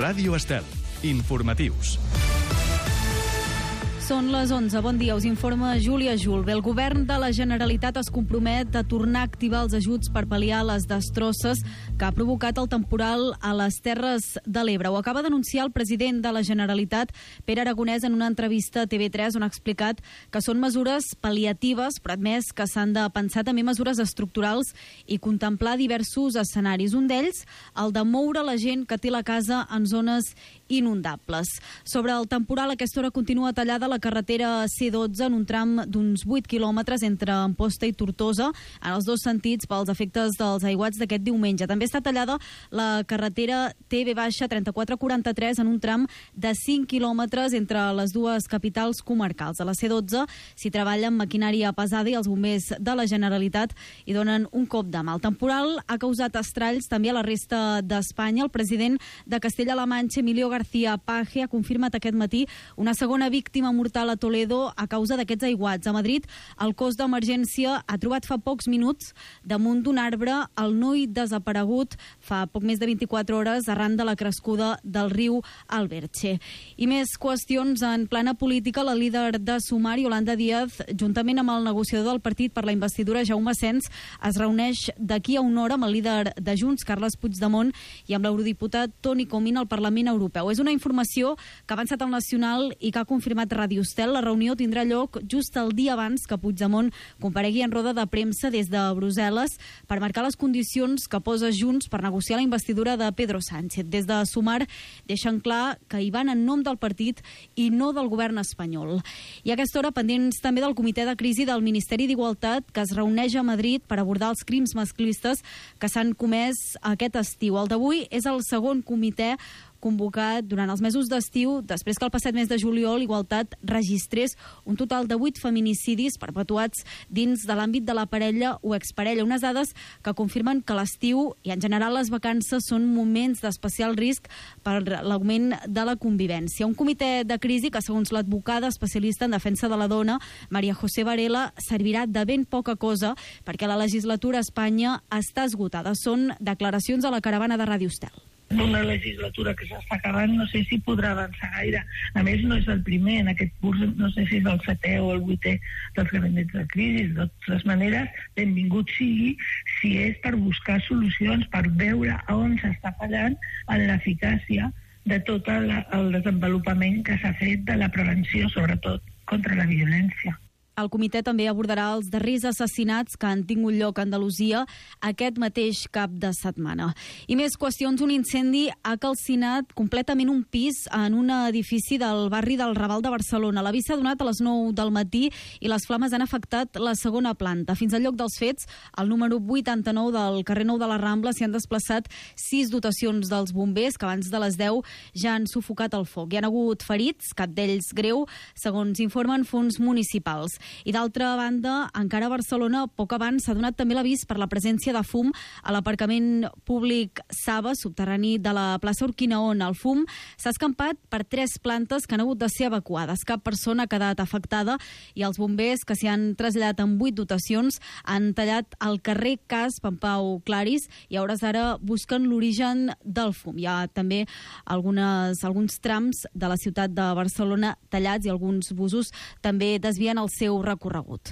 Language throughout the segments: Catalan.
Ràdio Estel. Informatius. Són les 11. Bon dia, us informa Júlia Julve. El govern de la Generalitat es compromet a tornar a activar els ajuts per pal·liar les destrosses que ha provocat el temporal a les Terres de l'Ebre. Ho acaba d'anunciar el president de la Generalitat, Pere Aragonès, en una entrevista a TV3, on ha explicat que són mesures pal·liatives, però admès que s'han de pensar també mesures estructurals i contemplar diversos escenaris. Un d'ells, el de moure la gent que té la casa en zones inundables. Sobre el temporal, a aquesta hora continua tallada la carretera C12 en un tram d'uns 8 quilòmetres entre Amposta i Tortosa, en els dos sentits pels efectes dels aiguats d'aquest diumenge. També està tallada la carretera TB-3443 en un tram de 5 quilòmetres entre les dues capitals comarcals. A la C12 s'hi treballa amb maquinària pesada i els bombers de la Generalitat hi donen un cop de mà. El temporal ha causat estralls també a la resta d'Espanya. El president de Castella-La Manxa, Emilio García Paje, ha confirmat aquest matí una segona víctima mortal a Toledo a causa d'aquests aiguats. A Madrid, el cos d'emergència ha trobat fa pocs minuts damunt d'un arbre el noi desaparegut fa poc més de 24 hores arran de la crescuda del riu Alberche. I més qüestions en plana política. La líder de Sumar, Yolanda Díaz, juntament amb el negociador del partit per la investidura, Jaume Sens, es reuneix d'aquí a una hora amb el líder de Junts, Carles Puigdemont, i amb l'eurodiputat Toni Comín al Parlament Europeu. És una informació que ha avançat al Nacional i que ha confirmat Ràdio Estel. La reunió tindrà lloc just el dia abans que Puigdemont comparegui en roda de premsa des de Brussel·les per marcar les condicions que posa Junts per negociar la investidura de Pedro Sánchez. Des de Sumar deixen clar que hi van en nom del partit i no del govern espanyol. I a aquesta hora pendents també del Comitè de Crisi del Ministeri d'Igualtat, que es reuneix a Madrid per abordar els crims masclistes que s'han comès aquest estiu. El d'avui és el segon comitè convocat durant els mesos d'estiu, després que el passat mes de juliol Igualtat registrés un total de 8 feminicidis perpetuats dins de l'àmbit de la parella o exparella. Unes dades que confirmen que l'estiu i en general les vacances són moments d'especial risc per l'augment de la convivència. Un comitè de crisi que, segons l'advocada especialista en defensa de la dona, Maria José Varela, servirà de ben poca cosa perquè la legislatura a Espanya està esgotada. Són declaracions a la caravana de Ràdio Estel. Una legislatura que s'està acabant, no sé si podrà avançar gaire. A més, no és el primer en aquest curs, no sé si és el 7è o el 8è dels gabinets de crisi. De totes maneres, benvingut sigui si és per buscar solucions, per veure on s'està fallant en l'eficàcia de tot el desenvolupament que s'ha fet de la prevenció, sobretot contra la violència. El comitè també abordarà els darrers assassinats que han tingut lloc a Andalusia aquest mateix cap de setmana. I més qüestions. Un incendi ha calcinat completament un pis en un edifici del barri del Raval de Barcelona. L'avís s'ha donat a les 9 del matí i les flames han afectat la segona planta. Fins al lloc dels fets, al número 89 del carrer Nou de la Rambla, s'hi han desplaçat 6 dotacions dels bombers que abans de les 10 ja han sufocat el foc. Hi ha hagut ferits, cap d'ells greu, segons informen fonts municipals. I d'altra banda, encara a Barcelona, poc abans s'ha donat també l'avís per la presència de fum a l'aparcament públic Saba, subterrani de la plaça Urquinaona. El fum s'ha escampat per 3 plantes que han hagut de ser evacuades. Cap persona ha quedat afectada i els bombers, que s'hi han traslladat amb 8 dotacions, han tallat el carrer Cas Pampau Claris i a hores d'ara busquen l'origen del fum. Hi ha també alguns trams de la ciutat de Barcelona tallats i alguns busos també desvien el seu recorregut.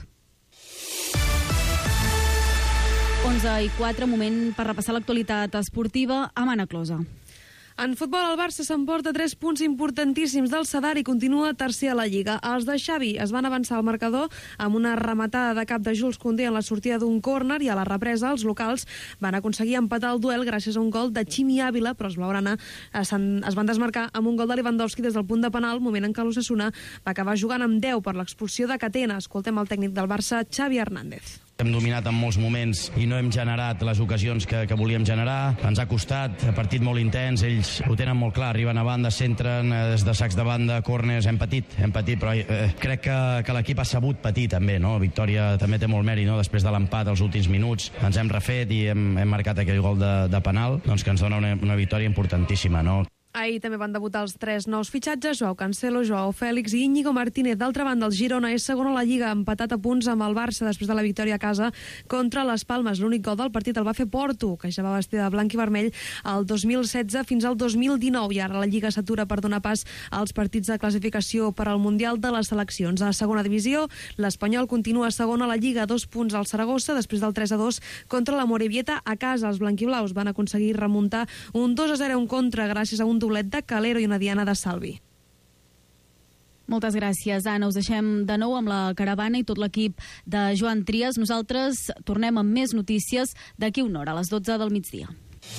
11:04, moment per repassar l'actualitat esportiva amb Anna Closa. En futbol, el Barça s'emporta 3 punts importantíssims del Sadar i continua tercer a la Lliga. Els de Xavi es van avançar al marcador amb una rematada de cap de Jules Koundé en la sortida d'un córner i a la represa els locals van aconseguir empatar el duel gràcies a un gol de Ximi Ávila, però els blaugrana es van desmarcar amb un gol de Lewandowski des del punt de penal, moment en què l'Osasuna va acabar jugant amb 10 per l'expulsió de Catena. Escoltem el tècnic del Barça, Xavi Hernández. Hem dominat en molts moments i no hem generat les ocasions que volíem generar. Ens ha costat, partit molt intens, ells ho tenen molt clar, arriben a banda, centren, des de sacs de banda, córners, hem patit, però crec que l'equip ha sabut patir també, no? Victòria també té molt mèrit, no? Després de l'empat als últims minuts ens hem refet i hem marcat aquell gol de penal, doncs que ens dona una victòria importantíssima, no? Ahir també van debutar els 3 nous fitxatges, Joao Cancelo, Joao Fèlix i Íñigo Martínez. D'altra banda, el Girona és segon a la Lliga, empatat a punts amb el Barça després de la victòria a casa contra les Palmes. L'únic gol del partit el va fer Porto, que ja va vestir de blanc i vermell el 2016 fins al 2019, i ara la Lliga s'atura per donar pas als partits de classificació per al Mundial de les Seleccions. A segona divisió, l'Espanyol continua segon a la Lliga, 2 punts al Saragossa, després del 3-2 contra la Morevieta a casa. Els blanquiblaus van aconseguir remuntar un 2-0 en contra gràcies a un doblet de Calero i una diana de Salvi. Moltes gràcies, Anna. Us deixem de nou amb la caravana i tot l'equip de Joan Trias. Nosaltres tornem amb més notícies d'aquí una hora, a les 12 del migdia.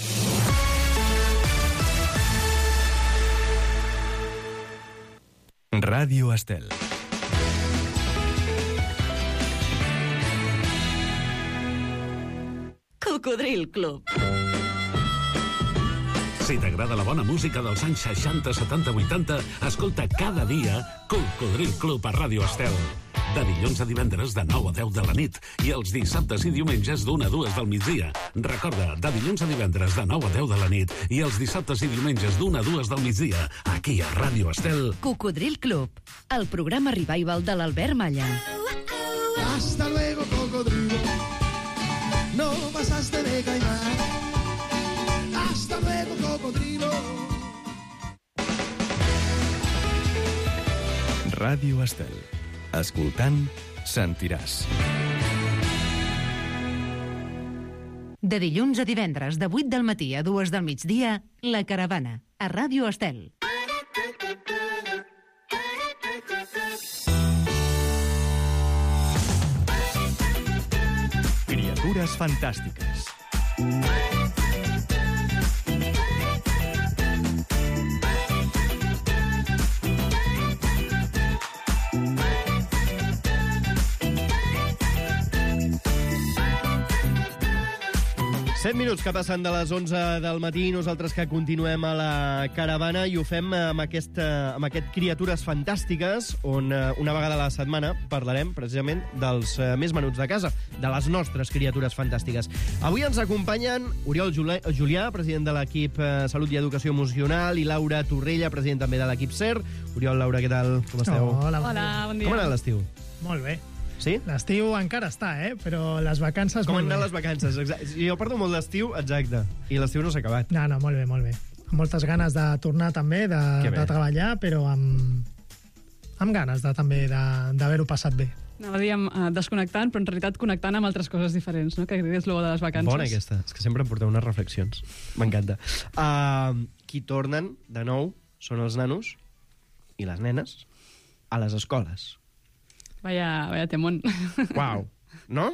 Ràdio Estel. Cocodril Club. Si t'agrada la bona música dels anys 60, 70, 80, escolta cada dia Cocodril Club a Ràdio Estel. De dilluns a divendres de 9 a 10 de la nit i els dissabtes i diumenges d'1 a 2 del migdia. Recorda, de dilluns a divendres de 9 a 10 de la nit i els dissabtes i diumenges d'1 a 2 del migdia, aquí a Ràdio Estel. Cocodril Club, el programa revival de l'Albert Malla. Hasta luego, cocodrilo. No pasaste de caimán. Hasta luego, cocodrilo. Ràdio Estel. Escoltant, sentiràs. De dilluns a divendres, de 8 del matí a 2 del migdia, La Caravana, a Ràdio Estel. Criatures fantàstiques. 7 minuts que passen de les 11 del matí, nosaltres que continuem a la caravana i ho fem amb aquest Criatures Fantàstiques, on una vegada a la setmana parlarem precisament dels més menuts de casa, de les nostres criatures fantàstiques. Avui ens acompanyen Oriol Julià, president de l'equip Salut i Educació Emocional, i Laura Torrella, president també de l'equip SER. Oriol, Laura, què tal? Com esteu? Hola, bon dia. Com ha anat l'estiu? Molt bé. Sí? L'estiu encara està, però les vacances... Com han anat les vacances? Jo porto molt d'estiu, exacte, i l'estiu no s'ha acabat. No, molt bé, molt bé. Amb moltes ganes de tornar també, de treballar, però amb ganes també d'haver-ho passat bé. Anava a dir desconnectant, però en realitat connectant amb altres coses diferents, no? Que és el bo de les vacances. Bona aquesta, és que sempre em porteu unes reflexions. M'encanta. Qui tornen, de nou, són els nanos i les nenes a les escoles. Vaya temón. Uau, no?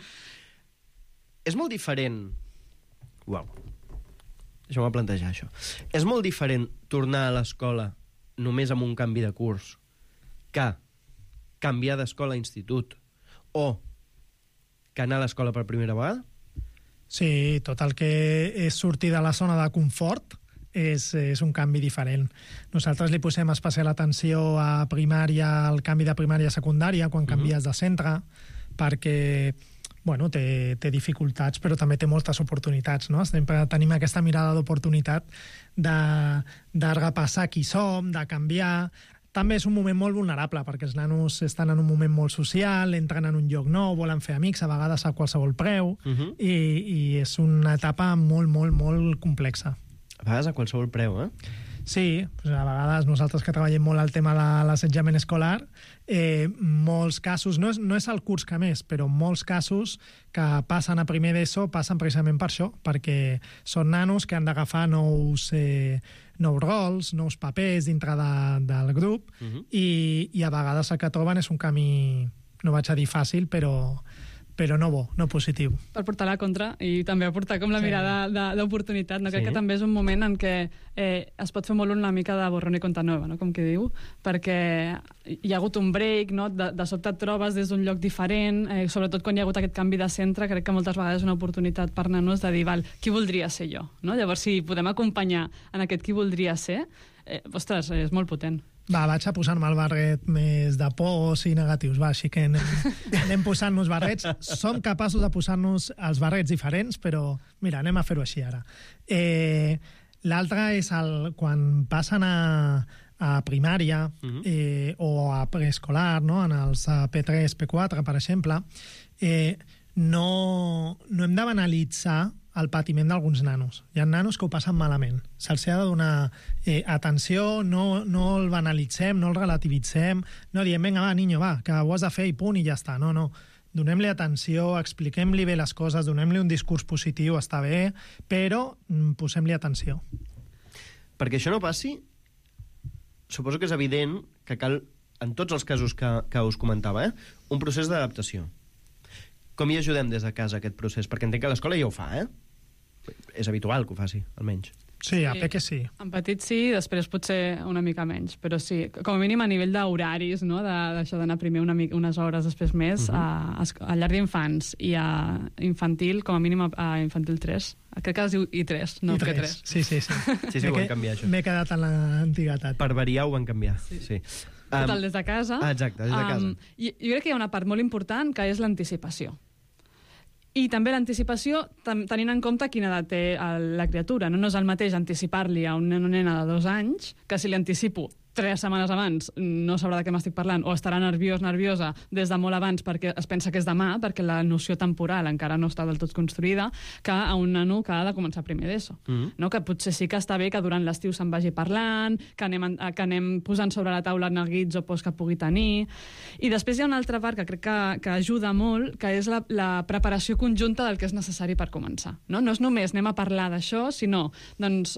És molt diferent... Uau. Deixa'm plantejar això. És molt diferent tornar a l'escola només amb un canvi de curs que canviar d'escola a institut o que anar a l'escola per primera vegada? Sí, tot el que és sortir de la zona de confort és un canvi diferent. Nosaltres li posem especial atenció a primària, al canvi de primària a secundària, quan canvies de centre, perquè té dificultats, però també té moltes oportunitats, no? Sempre tenim aquesta mirada d'oportunitat de repassar qui som, de canviar. També és un moment molt vulnerable, perquè els nanos estan en un moment molt social, entren en un lloc nou, volen fer amics, a vegades a qualsevol preu, i és una etapa molt, molt, molt complexa. A vegades a qualsevol preu, Sí, a vegades nosaltres que treballem molt el tema de l'assetjament escolar, molts casos, no és el curs que més, però molts casos que passen a primer d'ESO passen precisament per això, perquè són nanos que han d'agafar nous rols, nous papers dintre del grup, i a vegades el que troben és un camí, no vaig a dir fàcil, però no bo, no positiu. Per portar la contra i també aportar com la mirada d'oportunitat. No? Crec que també és un moment en què es pot fer molt una mica de borrón i compte nova, no? Com que diu, perquè hi ha hagut un break, no? De sobte et trobes des d'un lloc diferent, sobretot quan hi ha hagut aquest canvi de centre, crec que moltes vegades és una oportunitat per nanos de dir, qui voldria ser jo? No? Llavors, si podem acompanyar en aquest qui voldria ser, ostres, és molt potent. Vaig a posar-me el barret més de pors i negatius, així que anem posant-nos barrets. Som capaços de posar-nos els barrets diferents, però mira, anem a fer-ho així ara. L'altre és quan passen a primària o a preescolar, no? En els P3, P4, per exemple, no hem de banalitzar el patiment d'alguns nanos. Hi ha nanos que ho passen malament. Se'ls ha de donar atenció, no el banalitzem, no el relativitzem, no diem, vinga, va, niño, va, que ho has de fer i punt i ja està. No. Donem-li atenció, expliquem-li bé les coses, donem-li un discurs positiu, està bé, però posem-li atenció. Perquè això no passi, suposo que és evident que cal, en tots els casos que us comentava, un procés d'adaptació. Com hi ajudem des de casa aquest procés? Perquè entenc que l'escola ja ho fa, És habitual que ho faci, almenys. Sí, a Peque sí. En petit sí, després potser una mica menys, però sí, com a mínim a nivell d'horaris, no? D'això d'anar primer unes hores, després més, a llar d'infants i a infantil, com a mínim a infantil 3. Crec que es diu I3, no P3. Sí. Sí, ho van canviar, això. M'he quedat en l'antiguitat. Per variar ho van canviar, sí. Total, des de casa. Exacte, des de casa. Jo crec que hi ha una part molt important que és l'anticipació. I també l'anticipació tenint en compte quina edat té la criatura. No és el mateix anticipar-li a una nena de 2 anys que si li anticipo 3 setmanes abans no sabrà de què m'estic parlant o estarà nerviosa des de molt abans perquè es pensa que és demà, perquè la noció temporal encara no està del tot construïda, que a un nano que ha de començar primer d'ESO. No? Que potser sí que està bé que durant l'estiu se'n vagi parlant, que anem posant sobre la taula neguits o pors que pugui tenir. I després hi ha una altra part que crec que ajuda molt, que és la preparació conjunta del que és necessari per començar. No és només anem a parlar d'això, sinó 2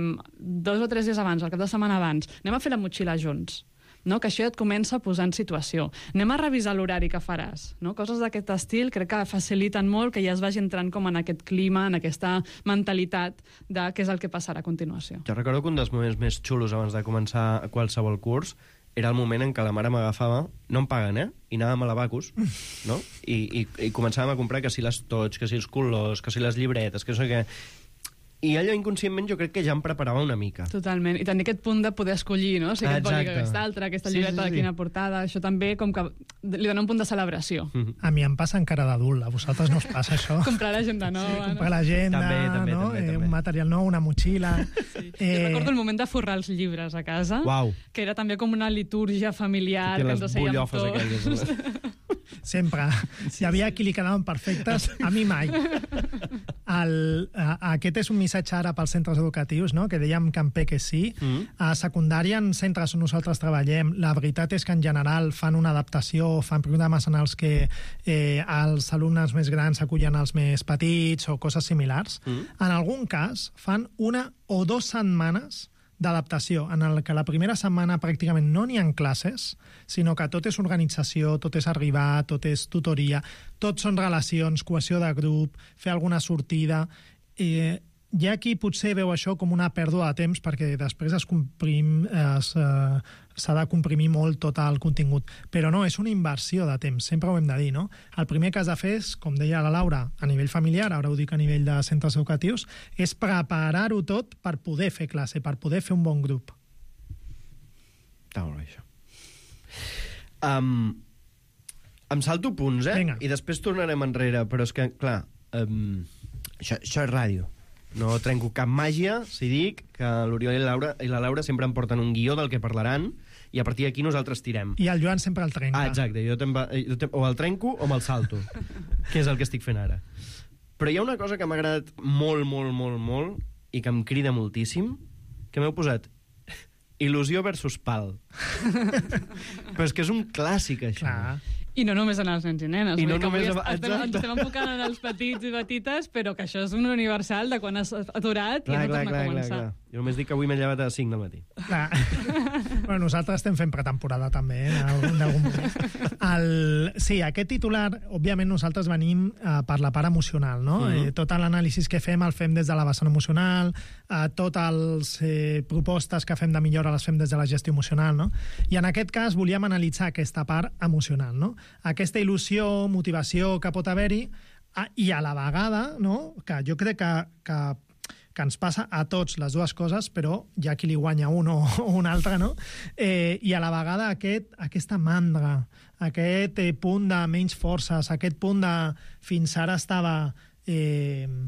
o 3 dies abans, el cap de setmana abans, anem a fer la motxilla junts, no? Que això ja et comença a posar en situació. Anem a revisar l'horari que faràs. No? Coses d'aquest estil crec que faciliten molt que ja es vagi entrant com en aquest clima, en aquesta mentalitat de què és el que passarà a continuació. Jo recordo que un dels moments més xulos abans de començar qualsevol curs era el moment en què la mare m'agafava, no em paguen, i anàvem a l'Abacus, no? I començàvem a comprar que si les tots, que si els colors, que si les llibretes, que no sé què. I allò inconscientment jo crec que ja em preparava una mica. Totalment, i tenir aquest punt de poder escollir, no? O sigui, aquest boli, aquesta altra, aquesta llibreta de quina portada, això també com que li dona un punt de celebració. A mi em passa encara d'adult, a vosaltres no us passa això? Comprar l'agenda nova. Sí, comprar l'agenda, també. Un material nou, una motxilla... Sí. Jo recordo el moment de forrar els llibres a casa, que era també com una litúrgia familiar, que ens assèiem tots. Sempre. Hi havia qui li quedaven perfectes, a mi mai. Aquest és un missatge ara pels centres educatius, no? Que dèiem que en Peque sí. A secundària, en centres on nosaltres treballem, la veritat és que en general fan una adaptació, fan programes en els que els alumnes més grans acullen els més petits o coses similars. En algun cas, fan 1 o 2 setmanes d'adaptació, en el que la primera setmana pràcticament no n'hi ha classes, sinó que tot és organització, tot és arribar, tot és tutoria, tot són relacions, cohesió de grup, fer alguna sortida. Hi ha qui potser veu això com una pèrdua de temps perquè després s'ha de comprimir molt tot el contingut. Però no, és una inversió de temps, sempre ho hem de dir, no? El primer que has de fer és, com deia la Laura, a nivell familiar, ara ho dic a nivell de centres educatius, és preparar-ho tot per poder fer classe, per poder fer un bon grup. Està molt bé, això. Em salto punts, Vinga. I després tornarem enrere, però és que, clar, això és ràdio. No trenco cap màgia si dic que l'Oriol i la Laura sempre em porten un guió del que parlaran i a partir d'aquí nosaltres tirem. I el Joan sempre el trenca. Exacte, jo o el trenco o me'l salto, que és el que estic fent ara. Però hi ha una cosa que m'ha agradat molt, molt, molt, molt i que em crida moltíssim, que m'heu posat il·lusió versus pal. Però és que és un clàssic, això. Clar. I no només en els nens i nenes. I no només ens estem enfocant en els petits i petites, però que això és un universal de quan has aturat i has de tornar a començar. Clar. Jo només dic que avui m'he llevat a 5 del matí. Bueno, nosaltres estem fent pretemporada també, en algun moment. Sí, aquest titular, òbviament nosaltres venim per la part emocional, no? Tot l'anàlisi que fem el fem des de la vessant emocional, totes les propostes que fem de millora les fem des de la gestió emocional, no? I en aquest cas volíem analitzar aquesta part emocional, no? Aquesta il·lusió, motivació que pot haver-hi i a la vegada, no? Que jo crec que ens passa a tots les dues coses, però hi ha qui li guanya un o un altre, no? I a la vegada aquesta mandra, aquest punt de menys forces, aquest punt de fins ara estava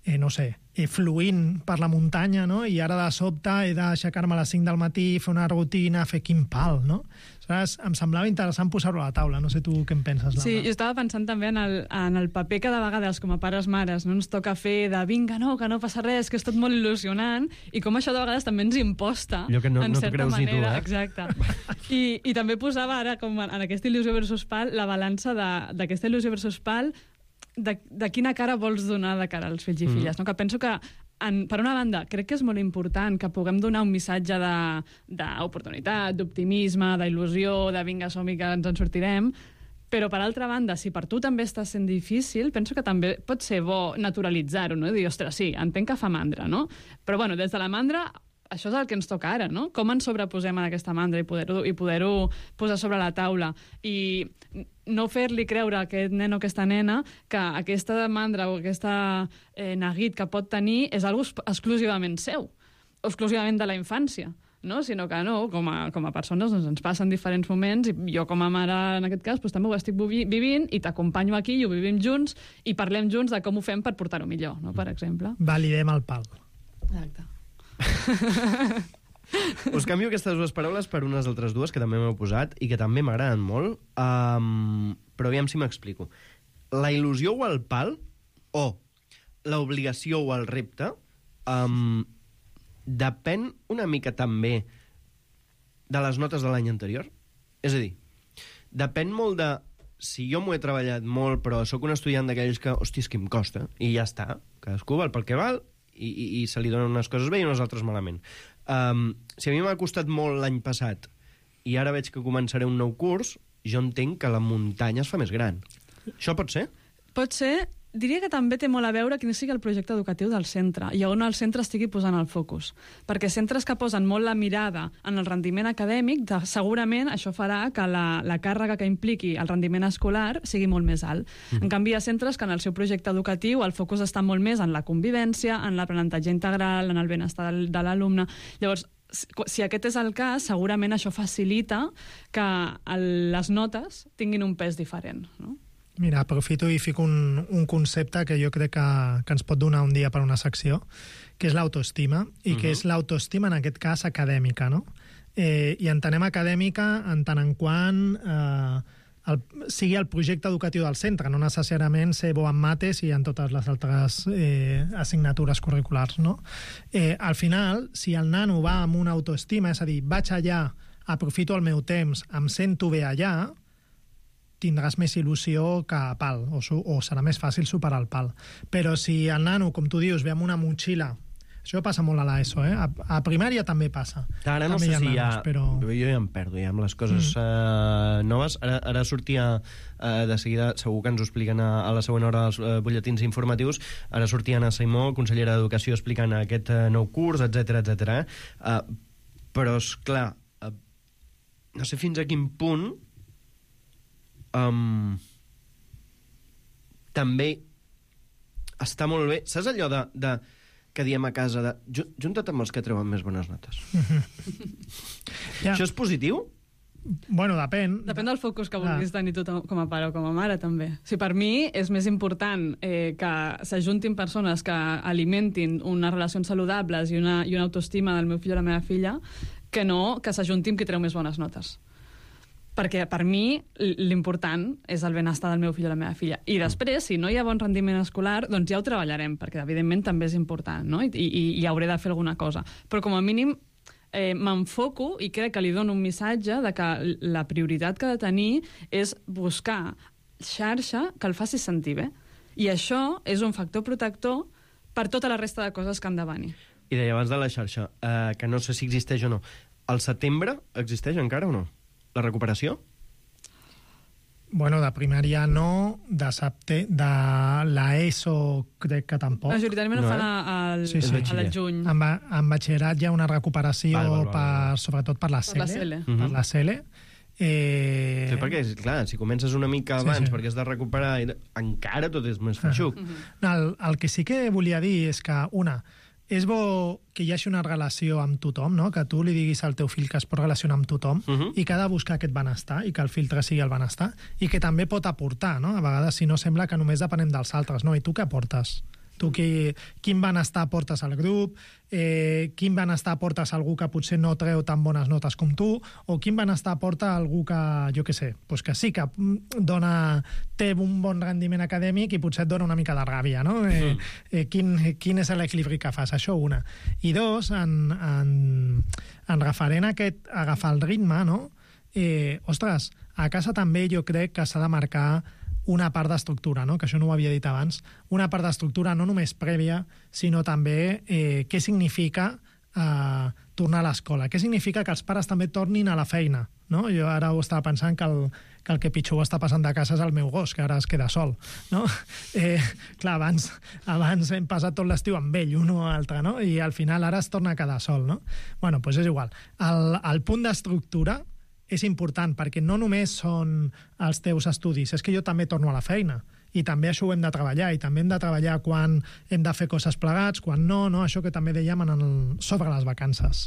no sé, fluint per la muntanya, no? I ara de sobte he d'aixecar-me a les 5 del matí, fer una rutina, fer quin pal, no? Saps? Em semblava interessant posar-ho a la taula. No sé tu què en penses, Laura. Sí, jo estava pensant també en el paper que de vegades, com a pares-mares, no ens toca fer de vinga, no, que no passa res, que és tot molt il·lusionant, i com això de vegades també ens imposta, allò que no en certa creus ni tu, manera. Exacte. I també posava ara, com en aquesta il·lusió versus pal, la balança d'aquesta il·lusió versus pal, de quina cara vols donar de cara als fills i filles. No? Que penso que, per una banda, crec que és molt important que puguem donar un missatge d'oportunitat, d'optimisme, d'il·lusió, de vinga, som-hi, que ens en sortirem, però, per altra banda, si per tu també està sent difícil, penso que també pot ser bo naturalitzar-ho, no? Dir, ostres, sí, entenc que fa mandra, no? Però, bueno, des de la mandra, això és el que ens toca ara, no? Com ens sobreposem a aquesta mandra i poder-ho posar sobre la taula i no fer-li creure a aquest nen o aquesta nena que aquesta mandra o aquesta neguit que pot tenir és algo exclusivament seu, o exclusivament de la infància, no? Sinó que no, com a persones ens passen diferents moments i jo com a mare, en aquest cas, també ho estic vivint i t'acompanyo aquí i ho vivim junts i parlem junts de com ho fem per portar-ho millor, no? Per exemple. Validem el pal. Exacte. Us canvio aquestes dues paraules per unes altres dues que també m'heu posat i que també m'agraden molt, però aviam si m'explico. La il·lusió o el pal, o l'obligació o el repte, depèn una mica també de les notes de l'any anterior? És a dir, depèn molt de si jo m'ho he treballat molt, però sóc un estudiant d'aquells que, hòstia, és que em costa, i ja està, cadascú val pel que val, i se li donen unes coses bé i unes altres malament. Si a mi m'ha costat molt l'any passat i ara veig que començaré un nou curs, jo entenc que la muntanya es fa més gran. Això pot ser? Pot ser. Diria que també té molt a veure quin sigui el projecte educatiu del centre i on el centre estigui posant el focus. Perquè centres que posen molt la mirada en el rendiment acadèmic, segurament això farà que la càrrega que impliqui el rendiment escolar sigui molt més alt. En canvi, hi ha centres que en el seu projecte educatiu el focus està molt més en la convivència, en l'aprenentatge integral, en el benestar de l'alumne. Llavors, si aquest és el cas, segurament això facilita que les notes tinguin un pes diferent, no? Mira, aprofito i fico un concepte que jo crec que ens pot donar un dia per una secció, que és l'autoestima, i que és l'autoestima, en aquest cas, acadèmica, no? I entenem acadèmica en tant en quant sigui el projecte educatiu del centre, no necessàriament ser bo en mates i en totes les altres assignatures curriculars, no? Al final, si el nano va amb una autoestima, és a dir, vaig allà, aprofito el meu temps, em sento bé allà, tindràs més il·lusió que a pal, o serà més fàcil superar el pal. Però si el nano, com tu dius, ve amb una motxilla, això passa molt a l'ESO, a primària també passa. Ara no sé si hi ha... Jo ja em perdo, ja, amb les coses noves. Ara sortia de seguida, segur que ens ho expliquen a la següent hora dels butlletins informatius, ara sortia Anna Simó, consellera d'Educació, explicant aquest nou curs, etc. Però, esclar, no sé fins a quin punt també està molt bé. Saps allò de que diem a casa junta't amb els que treuen més bones notes? Això és positiu? Bueno, depèn. Depèn del focus que vulguis tenir tu com a pare o com a mare, també. Per mi és més important que s'ajuntin persones que alimentin unes relacions saludables i una autoestima del meu fill o la meva filla que no que s'ajuntin qui treu més bones notes. Perquè per mi l'important és el benestar del meu fill o la meva filla. I després, si no hi ha bon rendiment escolar, doncs ja ho treballarem, perquè evidentment també és important, no? I hauré de fer alguna cosa. Però com a mínim m'enfoco i crec que li dono un missatge de que la prioritat que ha de tenir és buscar xarxa que el faci sentir bé. I això és un factor protector per tota la resta de coses que han de venir. I deia abans de la xarxa, que no sé si existeix o no. Al setembre existeix encara o no? La recuperació? Bueno, de primària no, de l'ESO crec que tampoc. Majoritàriament ho fan al juny. En batxillerat hi ha una recuperació sobretot per la CELE. Per la CELE. Sí, perquè, clar, si comences una mica abans perquè has de recuperar, encara tot és més feixuc. El que sí que volia dir és que, és bo que hi hagi una relació amb tothom, no? Que tu li diguis al teu fill que es pot relacionar amb tothom i que ha de buscar aquest benestar i que el filtre sigui el benestar i que també pot aportar, no? A vegades, si no, sembla que només depenem dels altres, no? I tu què aportes? Tu quin benestar portes al grup, quin benestar portes a algú que potser no treu tan bones notes com tu, o quin benestar porta algú que, jo què sé, doncs que sí que té un bon rendiment acadèmic i potser et dona una mica de ràbia, no? Quin és l'equilibri que fas? Això una. I dos, en referent a aquest agafar el ritme, no? Ostres, a casa també jo crec que s'ha de marcar una part d'estructura, no? Que això no ho havia dit abans, una part d'estructura no només prèvia, sinó també què significa tornar a l'escola, què significa que els pares també tornin a la feina, no? Jo ara ho estava pensant que el que pitjor està passant de casa és el meu gos, que ara es queda sol, no? Clar, abans hem passat tot l'estiu amb ell, un o altre, no? I al final ara es torna a quedar sol, no? Bueno, doncs és igual. El punt d'estructura és important, perquè no només són els teus estudis, és que jo també torno a la feina, i també això ho hem de treballar, i també hem de treballar quan hem de fer coses plegats, quan no, això que també dèiem sobre les vacances.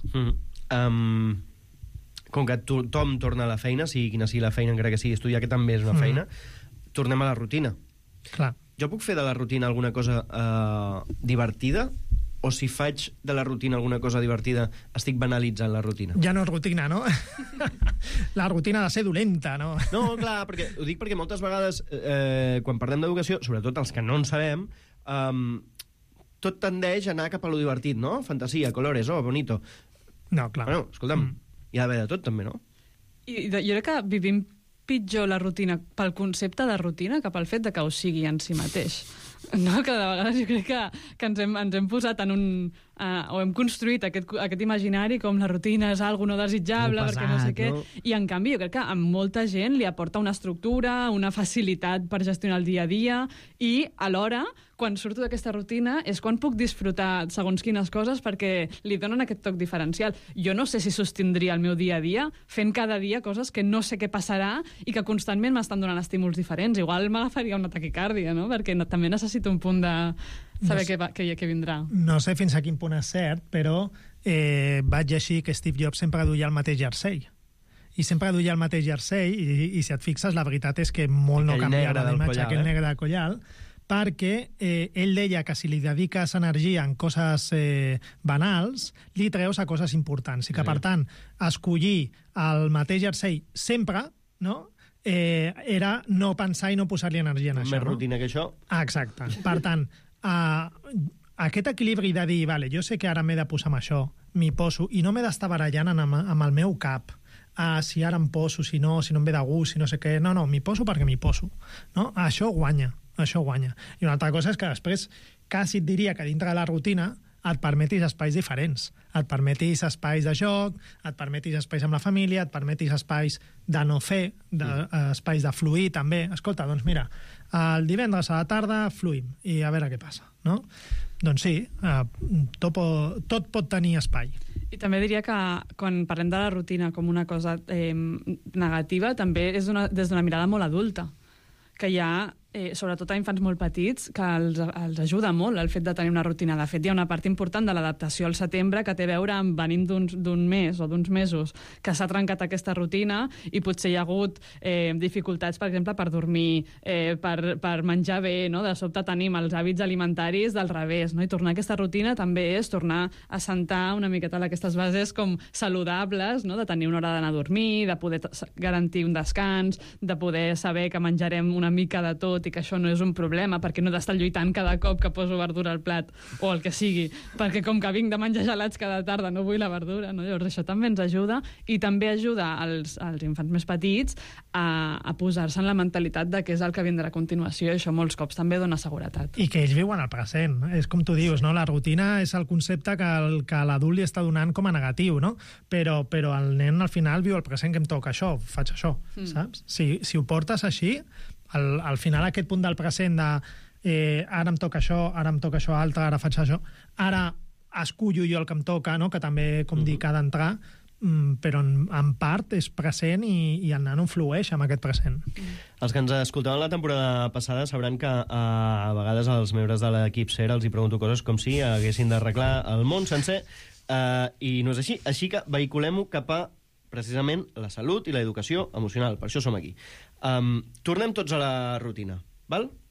Com que tothom torna a la feina, sigui quina sigui la feina, encara que sigui estudiar, que també és una feina, tornem a la rutina. Clar. Jo puc fer de la rutina alguna cosa divertida? O si faig de la rutina alguna cosa divertida, estic banalitzant la rutina? Ja no és rutina, no? La rutina ha de ser dolenta, no? No, clar, ho dic perquè moltes vegades, quan parlem d'educació, sobretot els que no en sabem, tot tendeix a anar cap a lo divertit, no? Fantasia, colores, bonito. No, clar. Bueno, escolta'm, hi ha d'haver de tot, també, no? I jo crec que vivim pitjor la rutina pel concepte de rutina que pel fet de que ho sigui en si mateix. No, que de vegades jo crec que ens hem posat en o hem construït aquest imaginari com la rutina és algo no desitjable, pesat, perquè no sé què, no? I en canvi jo crec que a molta gent li aporta una estructura, una facilitat per gestionar el dia a dia, i alhora, quan surto d'aquesta rutina, és quan puc disfrutar segons quines coses perquè li donen aquest toc diferencial. Jo no sé si sostindria el meu dia a dia fent cada dia coses que no sé què passarà i que constantment m'estan donant estímuls diferents. Igual m'agafaria una taquicàrdia, no? Perquè també necessito un punt de saber què vindrà. No sé fins a quin punt és cert, però vaig llegir que Steve Jobs sempre duia el mateix jersei. I sempre duia el mateix jersei, i si et fixes, la veritat és que molt no canviarà d'imatge, aquell negre de collal, perquè ell deia que si li dediques energia en coses banals, li treus a coses importants. I que, per tant, escollir el mateix jersei sempre, no?, era no pensar i no posar-li energia en això. Més rutina que això. Exacte. Per tant, aquest equilibri de dir, vale, jo sé que ara m'he de posar amb això, m'hi poso, i no m'he d'estar barallant amb el meu cap, si ara em poso, si no em ve de gust, si no sé què, no, m'hi poso perquè m'hi poso, no? Això guanya. I una altra cosa és que després quasi et diria que dintre de la rutina et permetis espais diferents, et permetis espais de joc, et permetis espais amb la família, et permetis espais de no fer, espais de fluir també. Escolta, doncs mira, el divendres a la tarda fluïm i a veure què passa, no? Doncs sí, tot pot tenir espai. I també diria que quan parlem de la rutina com una cosa negativa, també és des d'una mirada molt adulta, que hi ha sobretot a infants molt petits, que els ajuda molt el fet de tenir una rutina. De fet, hi ha una part important de l'adaptació al setembre que té a veure amb venint d'un mes o d'uns mesos que s'ha trencat aquesta rutina i potser hi ha hagut dificultats, per exemple, per dormir, per menjar bé, no? De sobte tenim els hàbits alimentaris del revés, no? I tornar a aquesta rutina també és tornar a sentar una miqueta aquestes bases com saludables, no? De tenir una hora d'anar a dormir, de poder garantir un descans, de poder saber que menjarem una mica de tot i que això no és un problema, perquè no he d'estar lluitant cada cop que poso verdura al plat o el que sigui, perquè com que vinc de menjar gelats cada tarda no vull la verdura, no? Llavors això també ens ajuda, i també ajuda als infants més petits a posar-se en la mentalitat de què és el que vindrà a continuació, i això molts cops també dona seguretat. I que ells viuen al present, és com tu dius, no? La rutina és el concepte que l'adult li està donant com a negatiu, no? Però el nen al final viu el present, que em toca això, faig això, saps? Si ho portes així, al final aquest punt del present de ara em toca això altre, ara faig això, ara escullo jo el que em toca, no? Que també, com dic, ha d'entrar, però en part és present i el nano flueix amb aquest present. Els que ens escoltaven la temporada passada sabran que a vegades als membres de l'equip SER els hi pregunto coses com si haguessin d'arreglar el món sencer, i no és així. Així que vehiculem-ho cap a precisament la salut i l'educació emocional. Per això som aquí. Tornem tots a la rutina, val?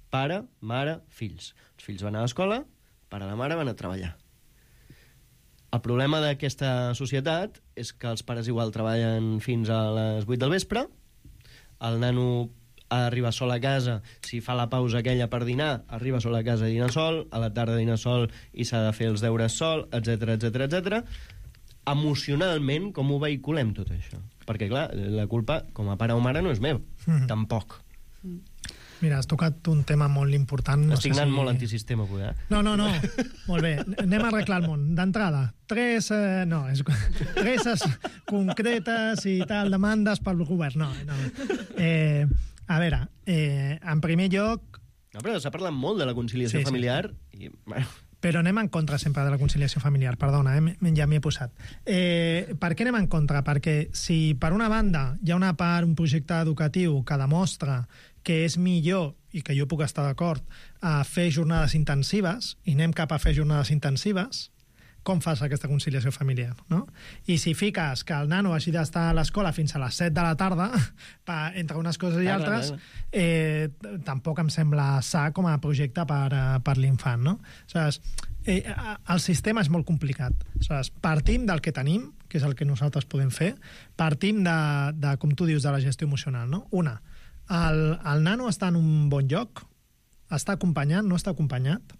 Pare, mare, fills. Els fills van a l'escola, pare i la mare van a treballar. El problema d'aquesta societat és que els pares igual treballen fins a les 8 del vespre, el nano arriba sol a casa, si fa la pausa aquella per dinar, arriba sol a casa a dinar sol, a la tarda dinar sol i s'ha de fer els deures sol, etc etc etc. Emocionalment, com ho vehiculem tot això? Perquè, clar, la culpa com a pare o mare no és meva, tampoc. Mira, has tocat un tema molt important. Estic anant molt antisistema, poder. No. Molt bé. Anem a arreglar el món. D'entrada, tres concretes i tal, demandes pel govern. No. A veure, en primer lloc... No, però s'ha parlat molt de la conciliació familiar i... Bueno. Però anem en contra sempre de la conciliació familiar, perdona, ja m'hi he posat. Per què anem en contra? Perquè si per una banda hi ha un projecte educatiu que demostra que és millor, i que jo puc estar d'acord, a fer jornades intensives, i anem cap a fer jornades intensives, com fas aquesta conciliació familiar, no? I si fiques que el nano hagi d'estar a l'escola fins a les 7 de la tarda, entre unes coses i altres, tampoc em sembla sa com a projecte per l'infant, no? El sistema és molt complicat. Partim del que tenim, que és el que nosaltres podem fer, partim de com tu dius, de la gestió emocional, no? Una, el nano està en un bon lloc, està acompanyat, no està acompanyat.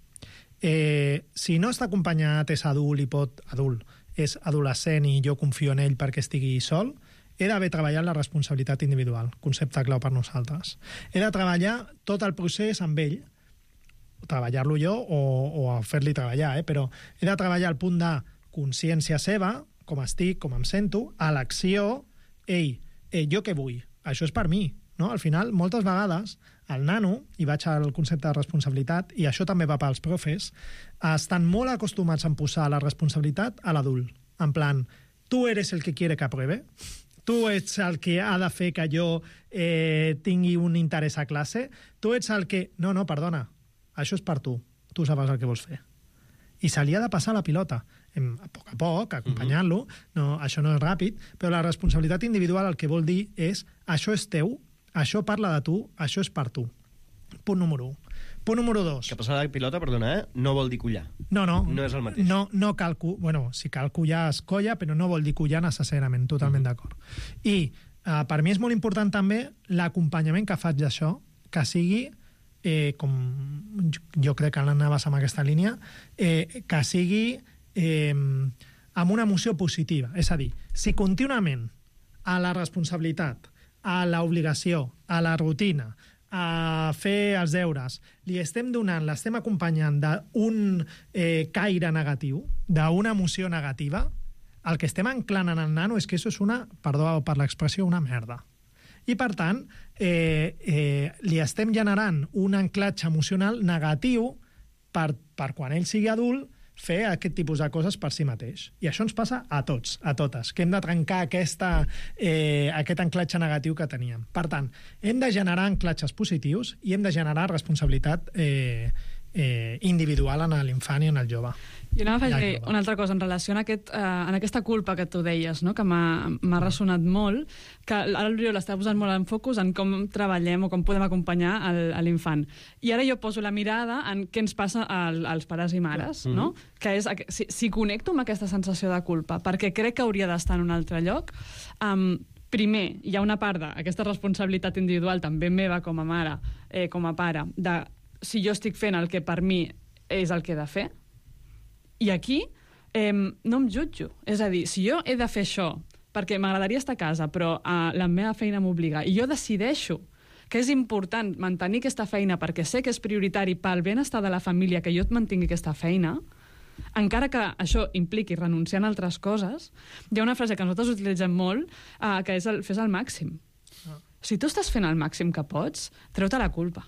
Si no està acompanyat, és adult, és adolescent i jo confio en ell perquè estigui sol, he d'haver treballat la responsabilitat individual, concepte clau per nosaltres. He de treballar tot el procés amb ell, treballar-lo jo o fer-li treballar, però he de treballar al punt de consciència seva, com estic, com em sento, a l'acció, jo què vull? Això és per mi. No? Al final, moltes vegades, el nano, i vaig al concepte de responsabilitat, i això també va pels profes, estan molt acostumats a posar la responsabilitat a l'adult. En plan, tu eres el que quiere que apruebe, tu ets el que ha de fer que jo tingui un interès a classe, tu ets el que... No, perdona, això és per tu saps el que vols fer. I se li ha de passar la pilota, a poc, acompanyant-lo, això no és ràpid, però la responsabilitat individual el que vol dir és això és teu, això parla de tu, això és per tu. Punt número 1. Punt número 2. Que passar la pilota, perdona, no vol dir collar. No és el mateix. No cal collar. Bueno, si cal collar es colla, però no vol dir collar necessàriament, totalment d'acord. I per mi és molt important també l'acompanyament que faig d'això, que sigui, com jo crec que l'anaves amb aquesta línia, que sigui amb una emoció positiva. És a dir, si contínuament a la responsabilitat, a l'obligació, a la rutina, a fer els deures, li estem donant, l'estem acompanyant d'un caire negatiu, d'una emoció negativa, el que estem anclant en el nano és que això és una, perdó per l'expressió, una merda. I, per tant, li estem generant un anclatge emocional negatiu per quan ell sigui adult fer aquest tipus de coses per si mateix. I això ens passa a tots, a totes, que hem de trencar aquest anclatge negatiu que teníem. Per tant, hem de generar anclatges positius i hem de generar responsabilitat individual en l'infant i en el jove. Jo anava a afegir una altra cosa en relació a aquesta culpa que tu deies, no? Que m'ha ressonat molt, que ara l'Oriol l'està posant molt en focus en com treballem o com podem acompanyar l'infant. I ara jo poso la mirada en què ens passa als pares i mares, no? Que és si connecto amb aquesta sensació de culpa, perquè crec que hauria d'estar en un altre lloc, primer, hi ha una part d'aquesta responsabilitat individual també meva com a mare, com a pare, de si jo estic fent el que per mi és el que he de fer. I aquí no em jutjo. És a dir, si jo he de fer això perquè m'agradaria estar a casa, però la meva feina m'obliga, i jo decideixo que és important mantenir aquesta feina perquè sé que és prioritari pel benestar de la família que jo et mantingui aquesta feina, encara que això impliqui renunciar a altres coses, hi ha una frase que nosaltres utilitzem molt, que és fes el màxim. Si tu estàs fent el màxim que pots, treu-te la culpa.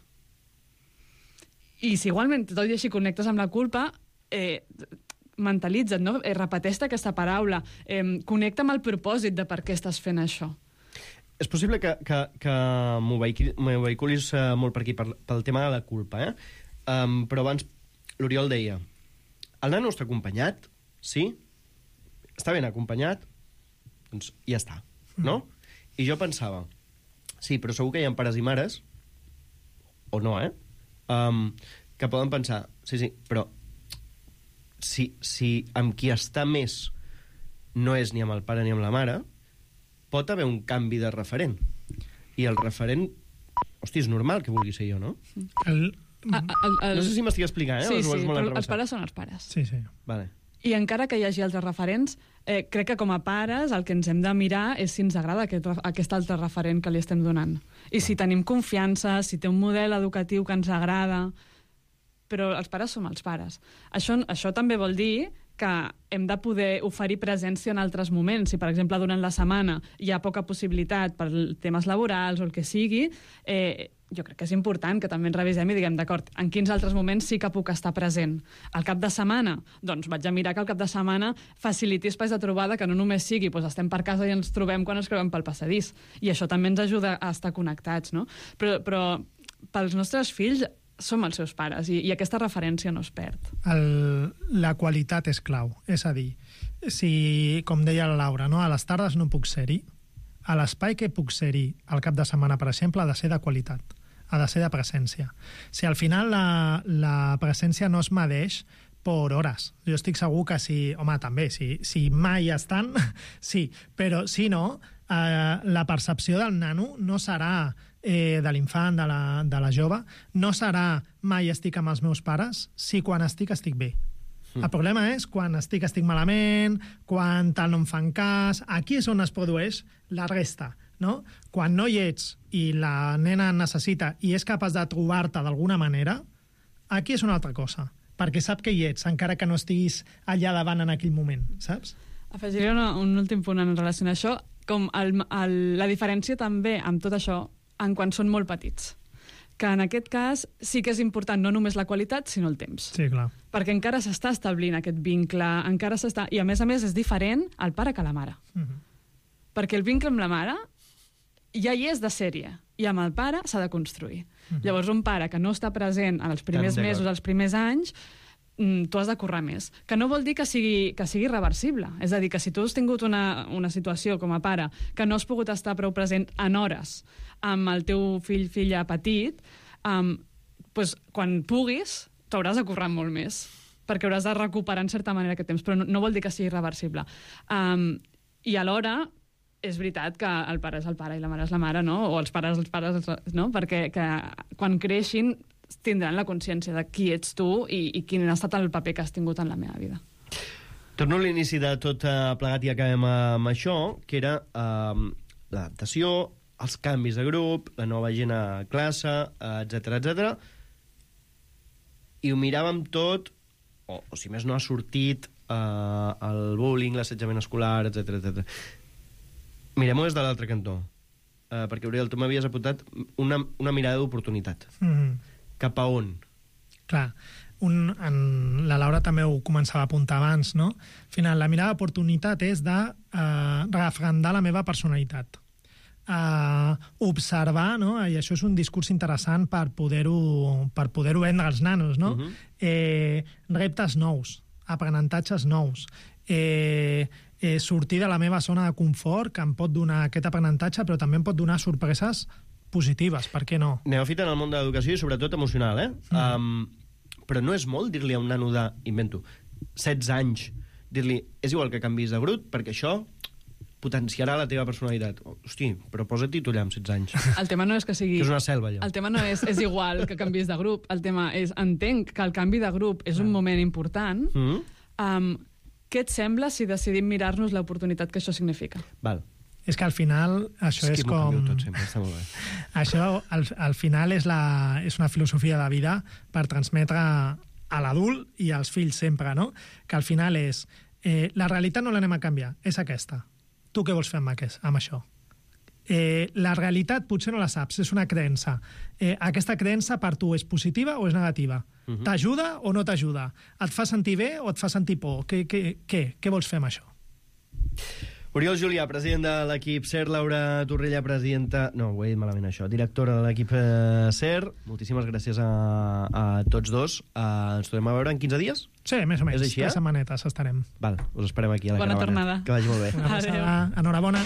I si igualment tot i així connectes amb la culpa, mentalitza't, no? Repeteix aquesta paraula, connecta amb el propòsit de per què estàs fent això. És possible que m'ho vehiculis molt per aquí, pel tema de la culpa, però abans l'Oriol deia, el nano està acompanyat, sí? Està ben acompanyat? Doncs ja està, no? I jo pensava, sí, però segur que hi ha pares i mares, o no, que poden pensar, sí, però si amb qui està més no és ni amb el pare ni amb la mare, pot haver un canvi de referent. I el referent, hosti, és normal que vulgui ser jo, no? No sé si m'estic explicant, Sí, però els pares són els pares. Sí. Vale. I encara que hi hagi altres referents, crec que com a pares el que ens hem de mirar és si ens agrada aquest altre referent que li estem donant. I si tenim confiança, si té un model educatiu que ens agrada... Però els pares som els pares. Això també vol dir que hem de poder oferir presència en altres moments. Si, per exemple, durant la setmana hi ha poca possibilitat per temes laborals o el que sigui, jo crec que és important que també ens revisem i diguem, d'acord, en quins altres moments sí que puc estar present. Al cap de setmana, doncs vaig a mirar que al cap de setmana faciliti espais de trobada, que no només sigui, doncs estem per casa i ens trobem quan ens creuem pel passadís. I això també ens ajuda a estar connectats, no? Però pels nostres fills som els seus pares i aquesta referència no es perd. La qualitat és clau. És a dir, si, com deia la Laura, no? A les tardes no puc ser-hi, a l'espai que puc ser-hi al cap de setmana, per exemple, ha de ser de qualitat, ha de ser de presència. Si al final la presència no es medeix per hores. Jo estic segur que si... Home, també, si mai estan, sí, però si no, la percepció del nano no serà de l'infant, de la jove, no serà mai estic amb els meus pares, si quan estic bé. El problema és quan estic malament, quan tal no em fan cas... Aquí és on es produeix la resta, no? Quan no hi ets i la nena necessita i és capaç de trobar-te d'alguna manera, aquí és una altra cosa, perquè sap que hi ets, encara que no estiguis allà davant en aquell moment, saps? Afegiré un últim punt en relació a això, com la diferència també amb tot això en quan són molt petits. Que en aquest cas sí que és important no només la qualitat, sinó el temps. Sí, clar. Perquè encara s'està establint aquest vincle, encara s'està... I a més és diferent el pare que la mare. Perquè el vincle amb la mare ja hi és de sèrie, i amb el pare s'ha de construir. Llavors, un pare que no està present en els primers mesos, els primers anys, tu has de currar més. Que no vol dir que sigui reversible. És a dir, que si tu has tingut una situació com a pare que no has pogut estar prou present en hores amb el teu filla petit, doncs, quan puguis, t'hauràs de currar molt més, perquè hauràs de recuperar en certa manera aquest temps, però no vol dir que sigui reversible. I alhora, és veritat que el pare és el pare i la mare és la mare, no? O els pares, no? Perquè quan creixin tindran la consciència de qui ets tu i quin ha estat el paper que has tingut en la meva vida. Torno a l'inici de tot plegat i acabem amb això, que era l'adaptació, els canvis de grup, la nova gent a classe, etc. I ho miràvem tot, o si més no ha sortit el bullying, l'assetjament escolar, etc. Mirem-ho des de l'altre cantó, perquè, Oriol, tu m'havies apuntat una mirada d'oportunitat. Cap a on? Clar, la Laura també ho començava a apuntar abans, no? Al final, la mirada d'oportunitat és de refrendar la meva personalitat. Observar, no? I això és un discurs interessant per poder-ho vendre als nanos, no? Reptes nous, aprenentatges nous, sortir de la meva zona de confort, que em pot donar aquest aprenentatge, però també em pot donar sorpreses positives, per què no? Neòfit en el món de l'educació i sobretot emocional, però no és molt dir-li a un nano de, invento, 16 anys, dir-li, és igual que canvis de grup, perquè això potenciarà la teva personalitat. Hosti, però posa-t'hi tu allà amb 16 anys. El tema no és que sigui... Que és una selva, allò. El tema no és igual que canvis de grup. El tema és, entenc que el canvi de grup és un moment important. Què et sembla si decidim mirar-nos l'oportunitat que això significa? Val. És que al final això és com... Tot sempre, està molt bé. Això al final és una filosofia de vida per transmetre a l'adult i als fills sempre, no? Que al final és... la realitat no l'anem a canviar, és aquesta. Tu què vols fer amb això? La realitat potser no la saps, és una creença. Aquesta creença per tu és positiva o és negativa? T'ajuda o no t'ajuda? Et fa sentir bé o et fa sentir por? Què vols fer amb això? Oriol Julià, president de l'equip SER, Laura Torrella, presidenta... No, ho he dit malament, això. Directora de l'equip SER. Moltíssimes gràcies a tots dos. Ens tornem a veure en 15 dies? Sí, més o menys. És així, 3 setmanetes estarem. Val, us esperem aquí a la Bona caravana. tornada. Que vagi molt bé. Adéu. Enhorabona.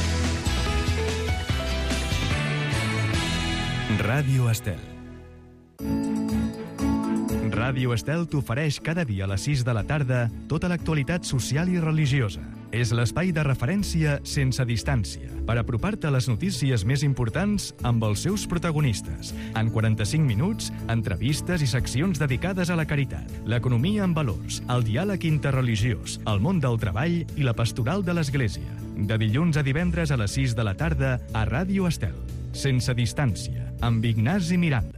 Ràdio Estel. Ràdio Estel t'ofereix cada dia a les 6 de la tarda tota l'actualitat social i religiosa. És l'espai de referència sense distància per apropar-te a les notícies més importants amb els seus protagonistes. En 45 minuts, entrevistes i seccions dedicades a la caritat, l'economia amb valors, el diàleg interreligiós, el món del treball i la pastoral de l'Església. De dilluns a divendres a les 6 de la tarda a Ràdio Estel. Sense distància, amb Ignasi Miranda.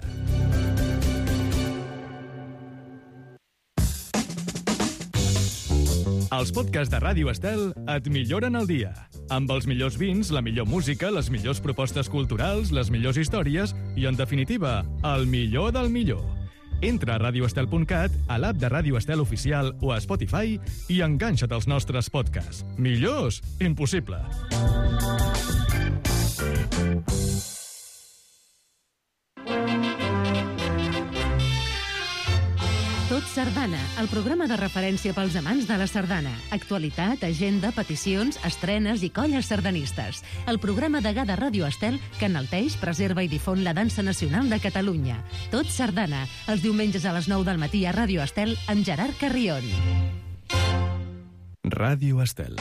Els podcasts de Ràdio Estel et milloren el dia. Amb els millors vins, la millor música, les millors propostes culturals, les millors històries i, en definitiva, el millor del millor. Entra a radioestel.cat, a l'app de Ràdio Estel Oficial o a Spotify i enganxa't als nostres podcasts. Millors? Impossible. Tot Sardana, el programa de referència pels amants de la sardana. Actualitat, agenda, peticions, estrenes i colles sardanistes. El programa degà de Ràdio Estel que enalteix, preserva i difon la dansa nacional de Catalunya. Tot Sardana, els diumenges a les 9 del matí a Ràdio Estel amb Gerard Carrion. Ràdio Estel.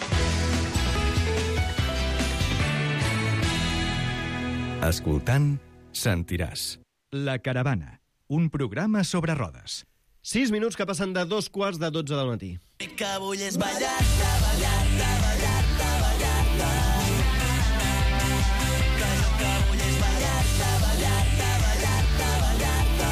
Escoltant, sentiràs. La Caravana, un programa sobre rodes. 6 minuts que passen de 2:15 del matí. Que vull és ballar-te, ballar-te, ballar-te, ballar-te. Que jo que vull és ballar-te, ballar-te, ballar-te, ballar-te.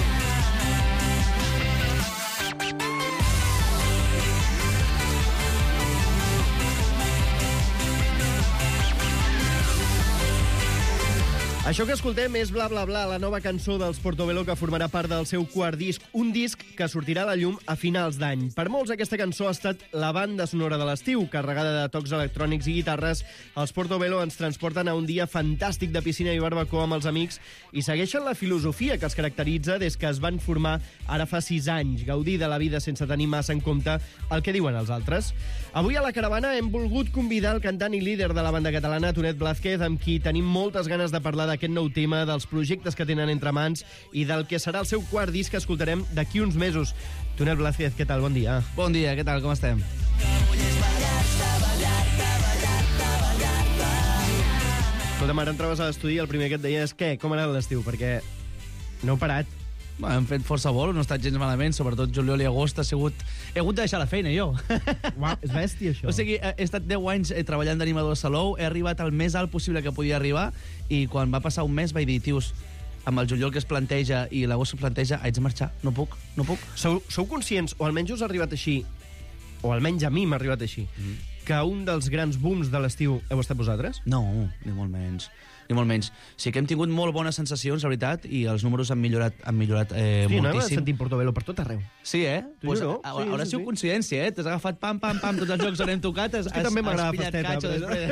Això que escoltem és Bla Bla Bla, la nova cançó dels Portobello que formarà part del seu quart disc, un disc que sortirà a la llum a finals d'any. Per molts, aquesta cançó ha estat la banda sonora de l'estiu, carregada de tocs electrònics i guitarres. Els Portobello ens transporten a un dia fantàstic de piscina i barbacoa amb els amics i segueixen la filosofia que els caracteritza des que es van formar ara fa 6 anys, gaudir de la vida sense tenir massa en compte el que diuen els altres. Avui a la Caravana hem volgut convidar el cantant i líder de la banda catalana, Tonet Blázquez, amb qui tenim moltes ganes de parlar d'aquest nou tema, dels projectes que tenen entre mans i del que serà el seu quart disc que escoltarem d'aquí uns mesos. Tonet Blázquez, què tal? Bon dia. Bon dia, què tal? Com estem? Escolta'm, ara entraves a l'estudi i el primer que et deia és què? Com ha anat l'estiu? Perquè no heu parat. Hem fet força bolo, no ha estat gens malament, sobretot juliol i agost ha sigut... He hagut de deixar la feina, jo. Uau, és bèstia, això. O sigui, he estat 10 anys treballant d'animador a Salou, he arribat al més alt possible que podia arribar i quan va passar un mes vaig dir, tios, amb el juliol que es planteja i l'agost que es planteja, haig de marxar, no puc. Sou conscients, o almenys us ha arribat així, o almenys a mi m'ha arribat així, que un dels grans booms de l'estiu heu estat vosaltres? No, ni molt menys. Sí que hem tingut molt bones sensacions, la veritat, i els números han millorat moltíssim. Sí, no? Sentim Portobello per tot arreu. Sí, pues, ara siu coincidència, T'has agafat pam, tots els jocs on hem tocat, has també m'agrada pillat catxo després.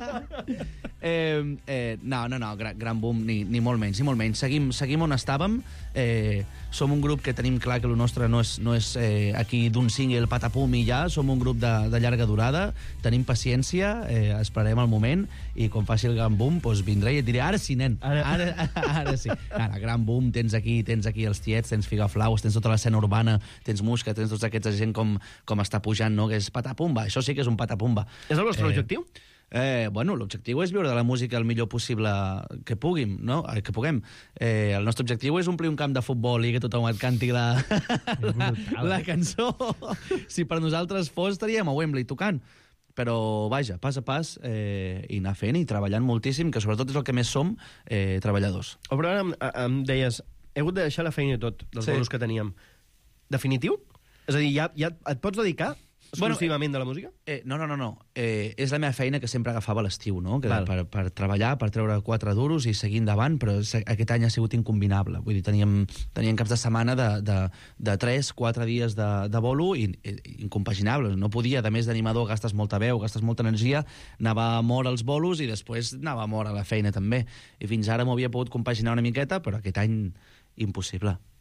No, gran boom, ni molt menys. Seguim on estàvem. Som un grup que tenim clar que el nostre no és aquí d'un single patapum i ja, som un grup de llarga durada, tenim paciència, esperarem el moment, i quan faci el gran boom, doncs vindré i et diré, ara sí, nen, ara sí. Ara, gran boom, tens aquí els tiets, tens Figaflaus, tens tota l'escena urbana, tens Musca, tens tots aquests gent com està pujant, no? Que és patapumba, això sí que és un patapumba. És el vostre objectiu? Bueno, l'objectiu és viure de la música el millor possible que puguem, no? El nostre objectiu és omplir un camp de futbol i que tothom et canti la cançó. Si per nosaltres fos, estaríem a Wembley tocant. Però, vaja, pas a pas, i anar fent i treballant moltíssim, que sobretot és el que més som, treballadors. Però ara em deies, he hagut de deixar la feina i tot, dels bolos que teníem. Definitiu? És a dir, ja et pots dedicar exclusivament de la música? No. És la meva feina que sempre agafava a l'estiu, no? Per treballar, per treure 4 duros i seguir endavant, però aquest any ha sigut incombinable. Vull dir, teníem caps de setmana de 3-4 dies de bolo i incompaginables. No podia, a més d'animador, gastes molta veu, gastes molta energia, anava a mort als bolos i després anava a mort a la feina també. I fins ara m'ho havia pogut compaginar una miqueta, però aquest any impossible.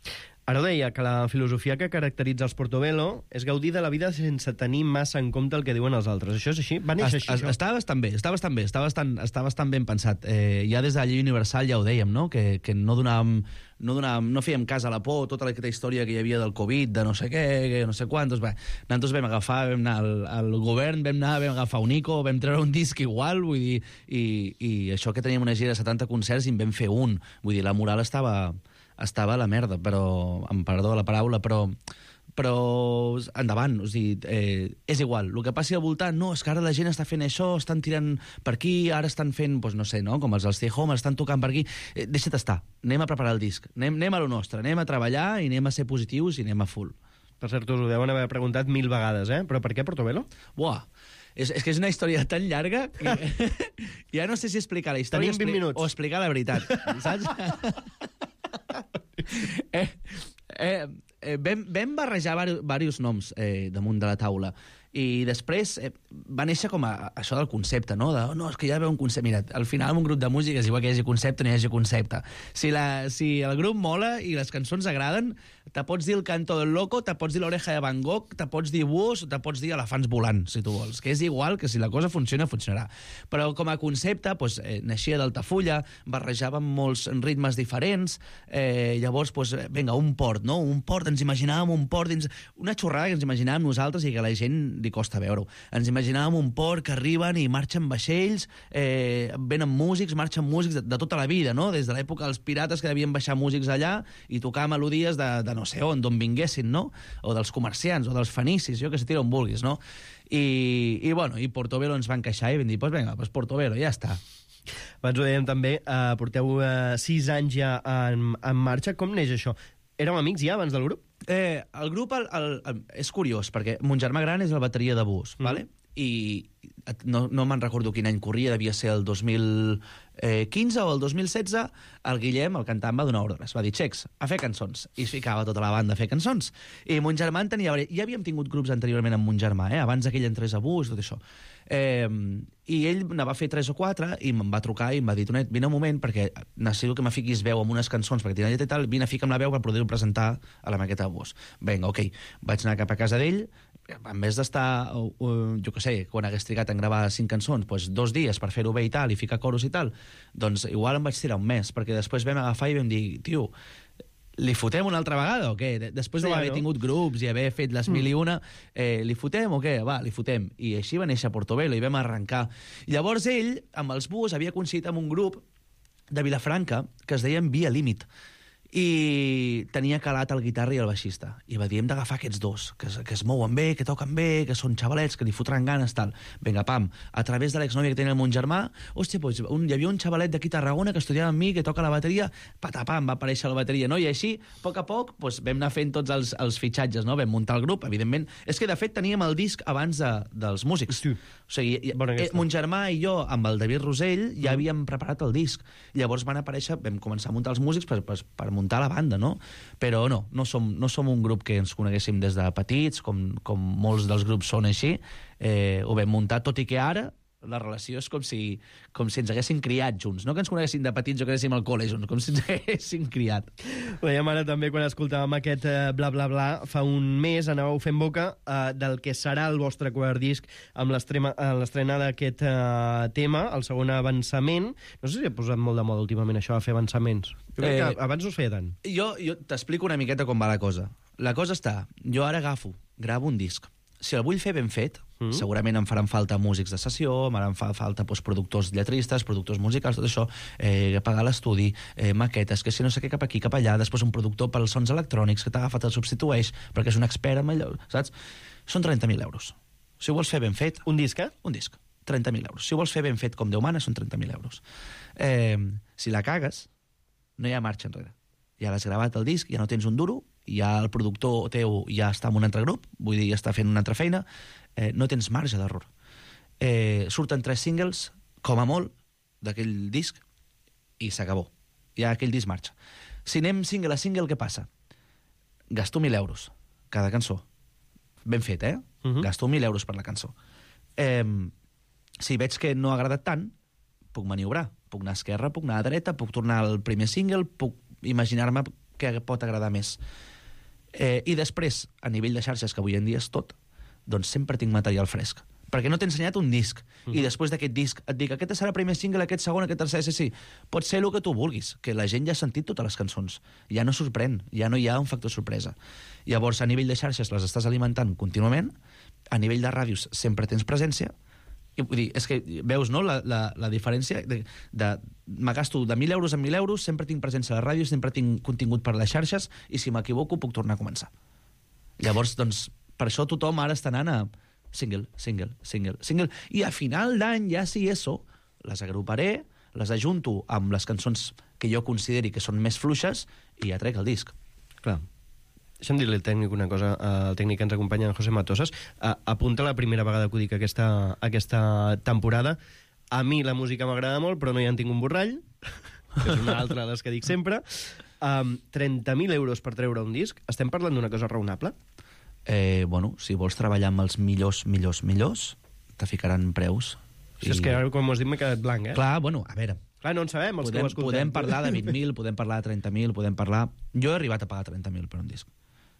Ara deia que la filosofia que caracteritza els Portobello és gaudir de la vida sense tenir massa en compte el que diuen els altres. Això és així? Va néixer així, això? Està bastant bé, està bastant ben pensat. Ja des de la llei universal ja ho dèiem, no? Que no fèiem cas a la por, tota aquesta història que hi havia del Covid, de no sé què, que no sé quant. Doncs bé, nosaltres vam anar al govern, vam agafar un ICO, vam treure un disc igual, vull dir, i això que teníem una gira de 70 concerts i en vam fer un. Vull dir, la moral estava a la merda, però, amb perdó de la paraula, però endavant, o sigui, és igual. El que passi al voltant, no, és que ara la gent està fent això, estan tirant per aquí, ara estan fent, doncs no sé, no? Com els Stay Home, estan tocant per aquí. Deixa't estar, anem a preparar el disc, anem a lo nostre, anem a treballar i anem a ser positius i anem a full. Per cert, us ho deuen haver preguntat 1000 vegades, Però per què Portobello? Buah, és que és una història tan llarga que ja no sé si explicar la història o explicar la veritat, saps? Vam barrejar diversos noms damunt de la taula i després va néixer com això del concepte, no? No, és que ja veu un concepte. Mira, al final en un grup de música és igual que hi hagi concepte o no hi hagi concepte. Si el grup mola i les cançons agraden, te pots dir el Canto del Loco, te pots dir l'Oreja de Van Gogh, te pots dir búhos o te pots dir elefants volant, si tu vols. Que és igual, que si la cosa funciona, funcionarà. Però com a concepte, naixia d'Altafulla, barrejàvem molts ritmes diferents, llavors, vinga, un port, no? Un port, ens imaginàvem un port dins... Una xorrada que ens imaginàvem nosaltres i que a la gent li costa veure-ho. Ens imaginàvem un port que arriben i marxen vaixells, venen músics, marxen músics de tota la vida, no? Des de l'època dels pirates que devien baixar músics allà i tocar melodies de no sé on, d'on vinguessin, no? O dels comerciants, o dels fenicis, jo que sé, tira on vulguis, no? I Portobello ens van queixar i vam dir, vinga, Portobello, ja està. Abans ho dèiem també, porteu 6 anys ja en marxa. Com neix això? Éreu amics ja abans del grup? El grup és curiós, perquè mon germà gran és el bateria de Búhos, vale? I no me'n recordo quin any corria, devia ser el 2015 o el 2016, el Guillem, el cantant, va donar ordres. Va dir, xecs, a fer cançons. I es ficava tota la banda a fer cançons. I mon germà en tenia... Ja havíem tingut grups anteriorment amb mon germà, abans que ell entrés a Búhos, tot això. I ell ne va fer 3 o 4 i me'n va trucar i em va dir, Tonet, vine un moment perquè necessito que me fiquis veu amb unes cançons perquè tenen lletra i tal, vine a ficar amb la veu per poder-ho presentar a la maqueta de Búhos. Vinga, ok. Vaig anar cap a casa d'ell, en vez d'estar, jo què sé, quan hagués trigat en gravar 5 cançons, 2 dies per fer-ho bé i tal, i ficar coros i tal, doncs igual em vaig tirar un mes, perquè després vam agafar i vam dir, tio, li fotem una altra vegada o què? Després d'haver tingut grups i haver fet les 1001, li fotem o què? Va, li fotem. I així va néixer Portobello i vam arrencar. I llavors ell, amb els Búhos, havia coincidit amb un grup de Vilafranca que es deien Via Límit. I tenia calat el guitarra i el baixista. I va dir, hem d'agafar aquests dos, que es mouen bé, que toquen bé, que són xavalets, que li fotran ganes, tal. Vinga, pam. A través de l'exnòvia que tenia el mon germà, hòstia, hi havia un xavalet d'aquí a Tarragona que estudiava amb mi, que toca la bateria, patapam, va aparèixer la bateria, no? I així, a poc, vam anar fent tots els fitxatges, no? Vam muntar el grup, evidentment. És que, de fet, teníem el disc abans dels músics. Sí. O sigui, mon germà i jo, amb el David Rosell, ja havíem preparat el disc. Llavors van aparèixer, vam començar a muntar els músics per muntar la banda, no? Però no som un grup que ens coneguéssim des de petits, com molts dels grups són així. Ho vam muntar, tot i que ara la relació és com si ens haguessin criat junts. No que ens coneguéssim de petits o que anéssim al col·le junts, com si ens haguessin criat. Ho dèiem ara també quan escoltàvem aquest bla bla bla. Fa un mes anàveu fent boca del que serà el vostre quart disc amb l'estrena d'aquest tema, el segon avançament. No sé si ha posat molt de moda últimament això de fer avançaments. Jo crec que abans no es feia tant. Jo t'explico una miqueta com va la cosa. La cosa està, jo ara gravo un disc. Si el vull fer ben fet, segurament em faran falta músics de sessió, m'haran falta productors lletristes, productors musicals, tot això, pagar l'estudi, maquetes, que si no sé què, cap aquí, cap allà, després un productor pels sons electrònics que t'agafa, te'l substitueix, perquè és un expert en allò, saps? Són 30.000 euros. Si ho vols fer ben fet... Un disc, Un disc. 30.000 euros. Si ho vols fer ben fet com Déu mana, són 30.000 euros. Si la cagues, no hi ha marxa enrere. Ja l'has gravat el disc, ja no tens un duro, ja el productor teu ja està en un altre grup, vull dir, ja està fent una altra feina, no tens marge d'error. Surten 3 singles, com a molt, d'aquell disc, i s'acabó. Ja aquell disc marxa. Si anem single a single, què passa? Gasto 1.000 euros cada cançó. Ben fet, Gasto 1.000 euros per la cançó. Si veig que no ha agradat tant, puc maniobrar. Puc anar a esquerra, puc anar a dreta, puc tornar al primer single, puc imaginar-me què pot agradar més. I després, a nivell de xarxes, que avui en dia és tot, doncs sempre tinc material fresc. Perquè no t'he ensenyat un disc, i després d'aquest disc et dic, aquest serà el primer single, aquest segon, aquest tercer, sí. Pot ser el que tu vulguis, que la gent ja ha sentit totes les cançons. Ja no sorprèn, ja no hi ha un factor sorpresa. Llavors, a nivell de xarxes les estàs alimentant contínuament, a nivell de ràdios sempre tens presència, i vull dir, és que veus, no?, la diferència me gasto de 1.000 euros en 1.000 euros, sempre tinc presència a la ràdio, sempre tinc contingut per les xarxes, i si m'equivoco puc tornar a començar. Llavors, doncs, per això tothom ara està anant a single, i a final d'any, ja si eso, les agruparé, les ajunto amb les cançons que jo consideri que són més fluixes i ja trec el disc. Clar. Deixa'm dir-li al tècnic una cosa, al tècnic que ens acompanya, José Matosas. Apunta la primera vegada que ho dic aquesta temporada. A mi la música m'agrada molt, però no hi han tingut un borrall, que és una altra de les que dic sempre. 30.000 euros per treure un disc. Estem parlant d'una cosa raonable? Bueno, si vols treballar amb els millors, te ficaran preus. Si és que ara, com has dit, m'he quedat blanc, Clar, bueno, a veure... Clar, no en sabem, els que ho escoltem. Podem parlar de 20.000, podem parlar de 30.000, podem parlar... Jo he arribat a pagar 30.000 per un disc.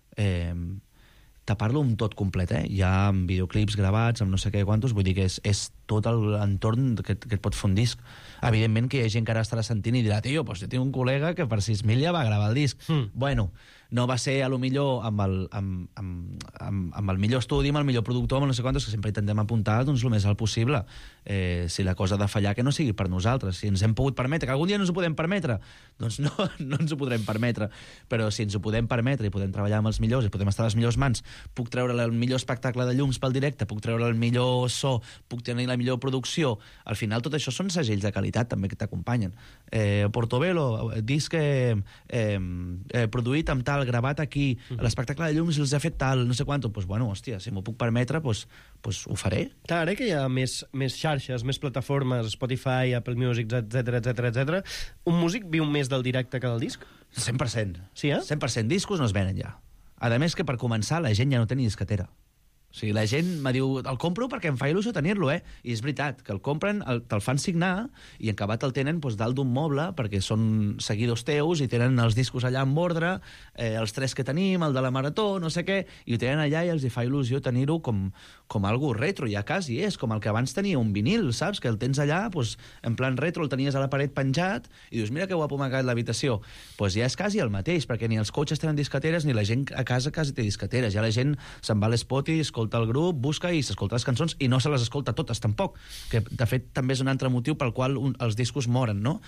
Te parlo amb tot complet, Hi ha videoclips gravats, amb no sé què quantos, vull dir que és tot l'entorn que et pot fer un disc. Evidentment que hi ha gent que ara estarà sentint i dirà, tio, doncs jo tinc un col·lega que per 6.000 ja va gravar el disc. Bueno, no va ser, a lo millor, amb el millor estudi, amb el millor productor, amb no sé quantos, que sempre intentem apuntar doncs, el més alt possible. Si la cosa ha de fallar, que no sigui per nosaltres. Si ens hem pogut permetre, que algun dia no ens ho podem permetre, doncs no ens ho podrem permetre. Però si ens ho podem permetre i podem treballar amb els millors i podem estar a les millors mans, puc treure el millor espectacle de llums pel directe, puc treure el millor so, puc tenir la millor producció. Al final tot això són segells de qualitat també que t'acompanyen. Portobello, disc produït amb tal, gravat aquí, l'espectacle de llums els ha fet tal, no sé quant, doncs bueno, hòstia, si m'ho puc permetre, doncs ho faré. Clar, ara que hi ha més xarxes, més plataformes, Spotify, Apple Music, etc. Un músic viu més del directe que del disc? 100%. Sí, 100%. Discos no es venen ja. A més que per començar la gent ja no té ni disquetera. O sigui, la gent me diu, el compro perquè em fa il·lusió tenir-lo, I és veritat, que el compren, te'l fan signar, i en acabat el tenen dalt d'un moble, perquè són seguidors teus, i tenen els discos allà en ordre, els 3 que tenim, el de la Marató, no sé què, i ho tenen allà i els fa il·lusió tenir-ho com algo retro, ja quasi és, com el que abans tenia un vinil, saps? Que el tens allà, en plan retro, el tenies a la paret penjat, i dius, mira que guapo m'ha quedat l'habitació. Doncs ja és quasi el mateix, perquè ni els cotxes tenen disqueteres, ni la gent a casa quasi té disqueteres. Ja la gent se'n va a l'Spotify, escolta el grup, busca i s'escolta les cançons i no se les escolta totes tampoc, que de fet també és un altre motiu pel qual els discos moren, no?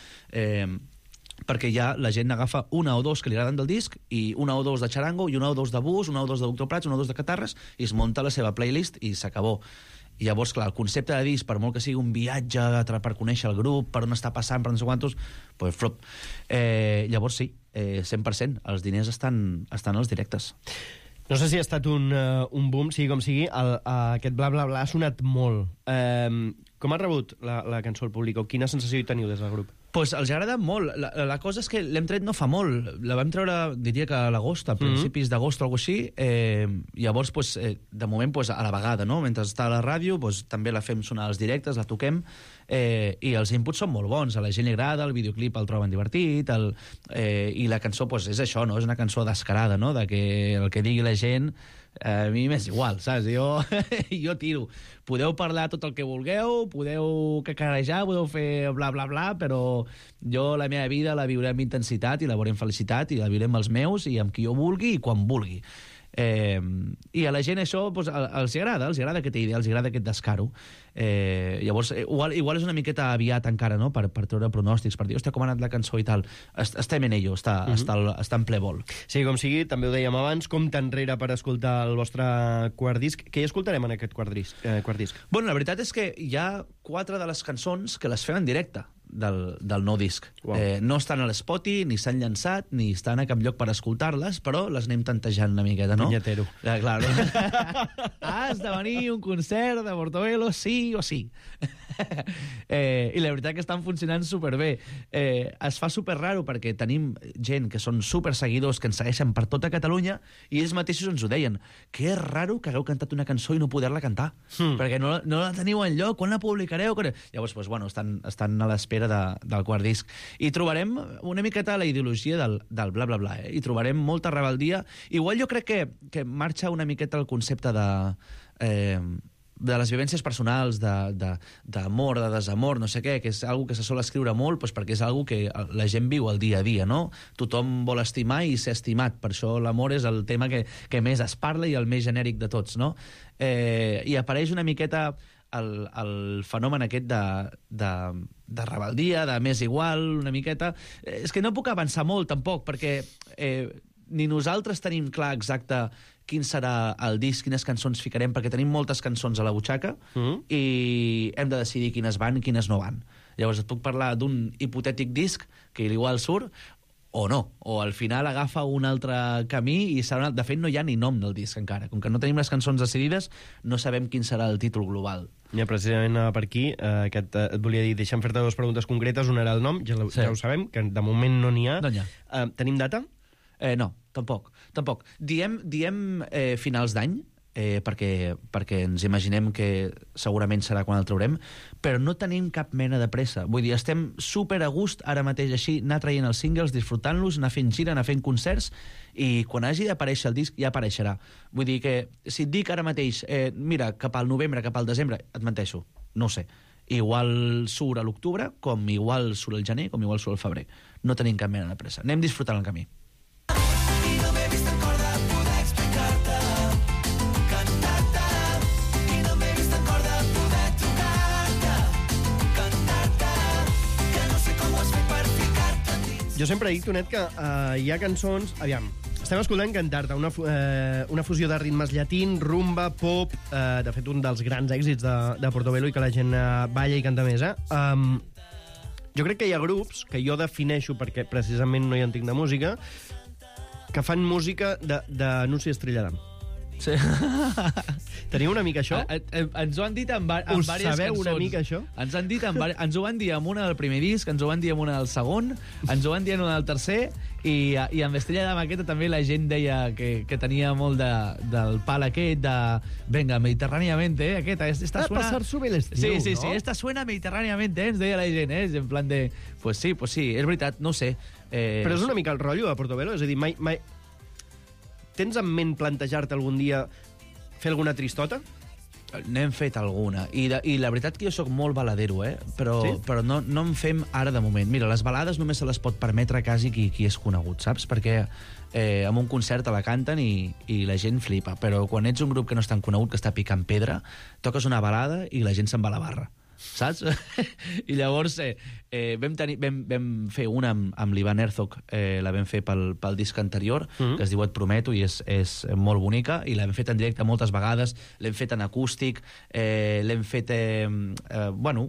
Perquè ja la gent agafa una o dos que li agraden del disc i una o dos de charango i una o dos de bus, una o dos de Doctor Prats, una o dos de catarres i es munta la seva playlist i s'acabó. I llavors, clar, el concepte de disc, per molt que sigui un viatge per conèixer el grup, per on està passant, per no sé quantos, doncs flop. Llavors sí, 100%, els diners estan als directes. No sé si ha estat un boom, sigui com sigui, aquest bla bla bla ha sonat molt. Com ha rebut la cançó al públic o quina sensació hi teniu des del grup? Pues els agrada molt. La cosa és que l'hem tret no fa molt. La vam treure, diria que a l'agost, a principis d'agost o alguna cosa així. Llavors, de moment, a la vegada, no? Mentre està a la ràdio, també la fem sonar als directes, la toquem, i els inputs són molt bons. A la gent li agrada, el videoclip el troben divertit, i la cançó és això, no? És una cançó descarada, no? De que el que digui la gent a mi m'és igual, saps? Jo tiro. Podeu parlar tot el que vulgueu, podeu cacarejar, podeu fer bla bla bla, però jo la meva vida la viuré amb intensitat i la veuré amb felicitat i la viuré amb els meus i amb qui jo vulgui i quan vulgui. I a la gent això els agrada que té idea, els agrada aquest descaro. Llavors, igual és una miqueta aviat encara, no?, per treure pronòstics, per dir, hòstia, com ha anat la cançó i tal. Estem en ello, està en ple vol. Sí, com sigui, també ho dèiem abans, compte enrere per escoltar el vostre quart disc. Què hi escoltarem en aquest quart disc? Bueno, la veritat és que hi ha 4 de les cançons que les fem en directe del nou disc. Wow. No estan a l'Spotify, ni s'han llançat, ni estan a cap lloc per escoltar-les, però les anem tantejant una miqueta, no? Punyetero. Clar. Has de venir un concert de Portobello, sí o sí. I la veritat que estan funcionant superbé. Es fa super raro perquè tenim gent que són super seguidors, que ens segueixen per tota Catalunya, i ells mateixos ens ho deien, que és raro que hagueu cantat una cançó i no poder-la cantar, perquè no la teniu enlloc, quan la publicareu? Llavors, doncs, bueno, estan a l'espera del quart disc. I trobarem una miqueta la ideologia del bla bla bla, i trobarem molta rebeldia. Igual jo crec que marxa una miqueta el concepte de les vivències personals, d'amor, de desamor, no sé què, que és algo que se sol escriure molt, doncs perquè és algo que la gent viu al dia a dia, no? Tothom vol estimar i ser estimat, per això l'amor és el tema que més es parla i el més genèric de tots, no? I apareix una miqueta el fenomen aquest de rebeldia, de més igual, una miqueta. És que no puc avançar molt, tampoc, perquè ni nosaltres tenim clar exacte quin serà el disc, quines cançons ficarem, perquè tenim moltes cançons a la butxaca i hem de decidir quines van i quines no van. Llavors et puc parlar d'un hipotètic disc que igual surt o no, o al final agafa un altre camí i serà... De fet, no hi ha ni nom del disc encara. Com que no tenim les cançons decidides, no sabem quin serà el títol global. Ja, precisament per aquí, et volia dir, deixa'm fer-te dues preguntes concretes. Una era el nom, ja ho sabem, que de moment no n'hi ha. No n'hi ha. Tenim data? No, tampoc. Diem finals d'any, perquè ens imaginem que segurament serà quan el traurem, però no tenim cap mena de pressa. Vull dir, estem super a gust ara mateix així, anar traient els singles, disfrutant-los, anar fent gira, anar fent concerts, i quan hagi d'aparèixer el disc ja apareixerà. Vull dir que si et dic ara mateix, mira, cap al novembre, cap al desembre, et menteixo, no ho sé. Igual surt a l'octubre, com igual surt al gener, com igual surt al febrer. No tenim cap mena de pressa. Anem disfrutant el camí. Jo sempre he dit, Tonet, que hi ha cançons... Aviam, estem escoltant Cantar-te, una fusió de ritmes llatin, rumba, pop, de fet un dels grans èxits de Portobello i que la gent balla i canta més, jo crec que hi ha grups que jo defineixo, perquè precisament no hi entenc de música, que fan música d'anunci Estrella Damm. Sí. Teniu una mica això? Ens ho han dit en diverses cançons. Us sabeu una mica això? Ens ho van dir en una del primer disc, ens ho van dir en una del segon, ens ho van dir en una del tercer, i amb Estrella Damm aquesta també la gent deia que tenia molt del pal aquest de... Venga, mediterràniamente, aquesta suena... Passar-s'ho bé l'estiu, sí, no? Esta suena mediterràniamente, ens deia la gent, en plan de... Pues sí, és veritat, no sé. Però és una mica el rotllo de Portobello, és a dir, mai... Tens en ment plantejar-te algun dia fer alguna tristota? N'hem fet alguna. I la veritat que jo sóc molt baladero, però no en fem ara de moment. Mira, les balades només se les pot permetre quasi qui és conegut, saps? Perquè en un concert te la canten i la gent flipa. Però quan ets un grup que no és tan conegut, que està picant pedra, toques una balada i la gent se'n va a la barra. Saps? I llavors vam fer una amb l'Ivan Herzog, la vam fer pel disc anterior, que es diu Et prometo, i és molt bonica, i l'hem fet en directe moltes vegades, l'hem fet en acústic, l'hem fet... bueno,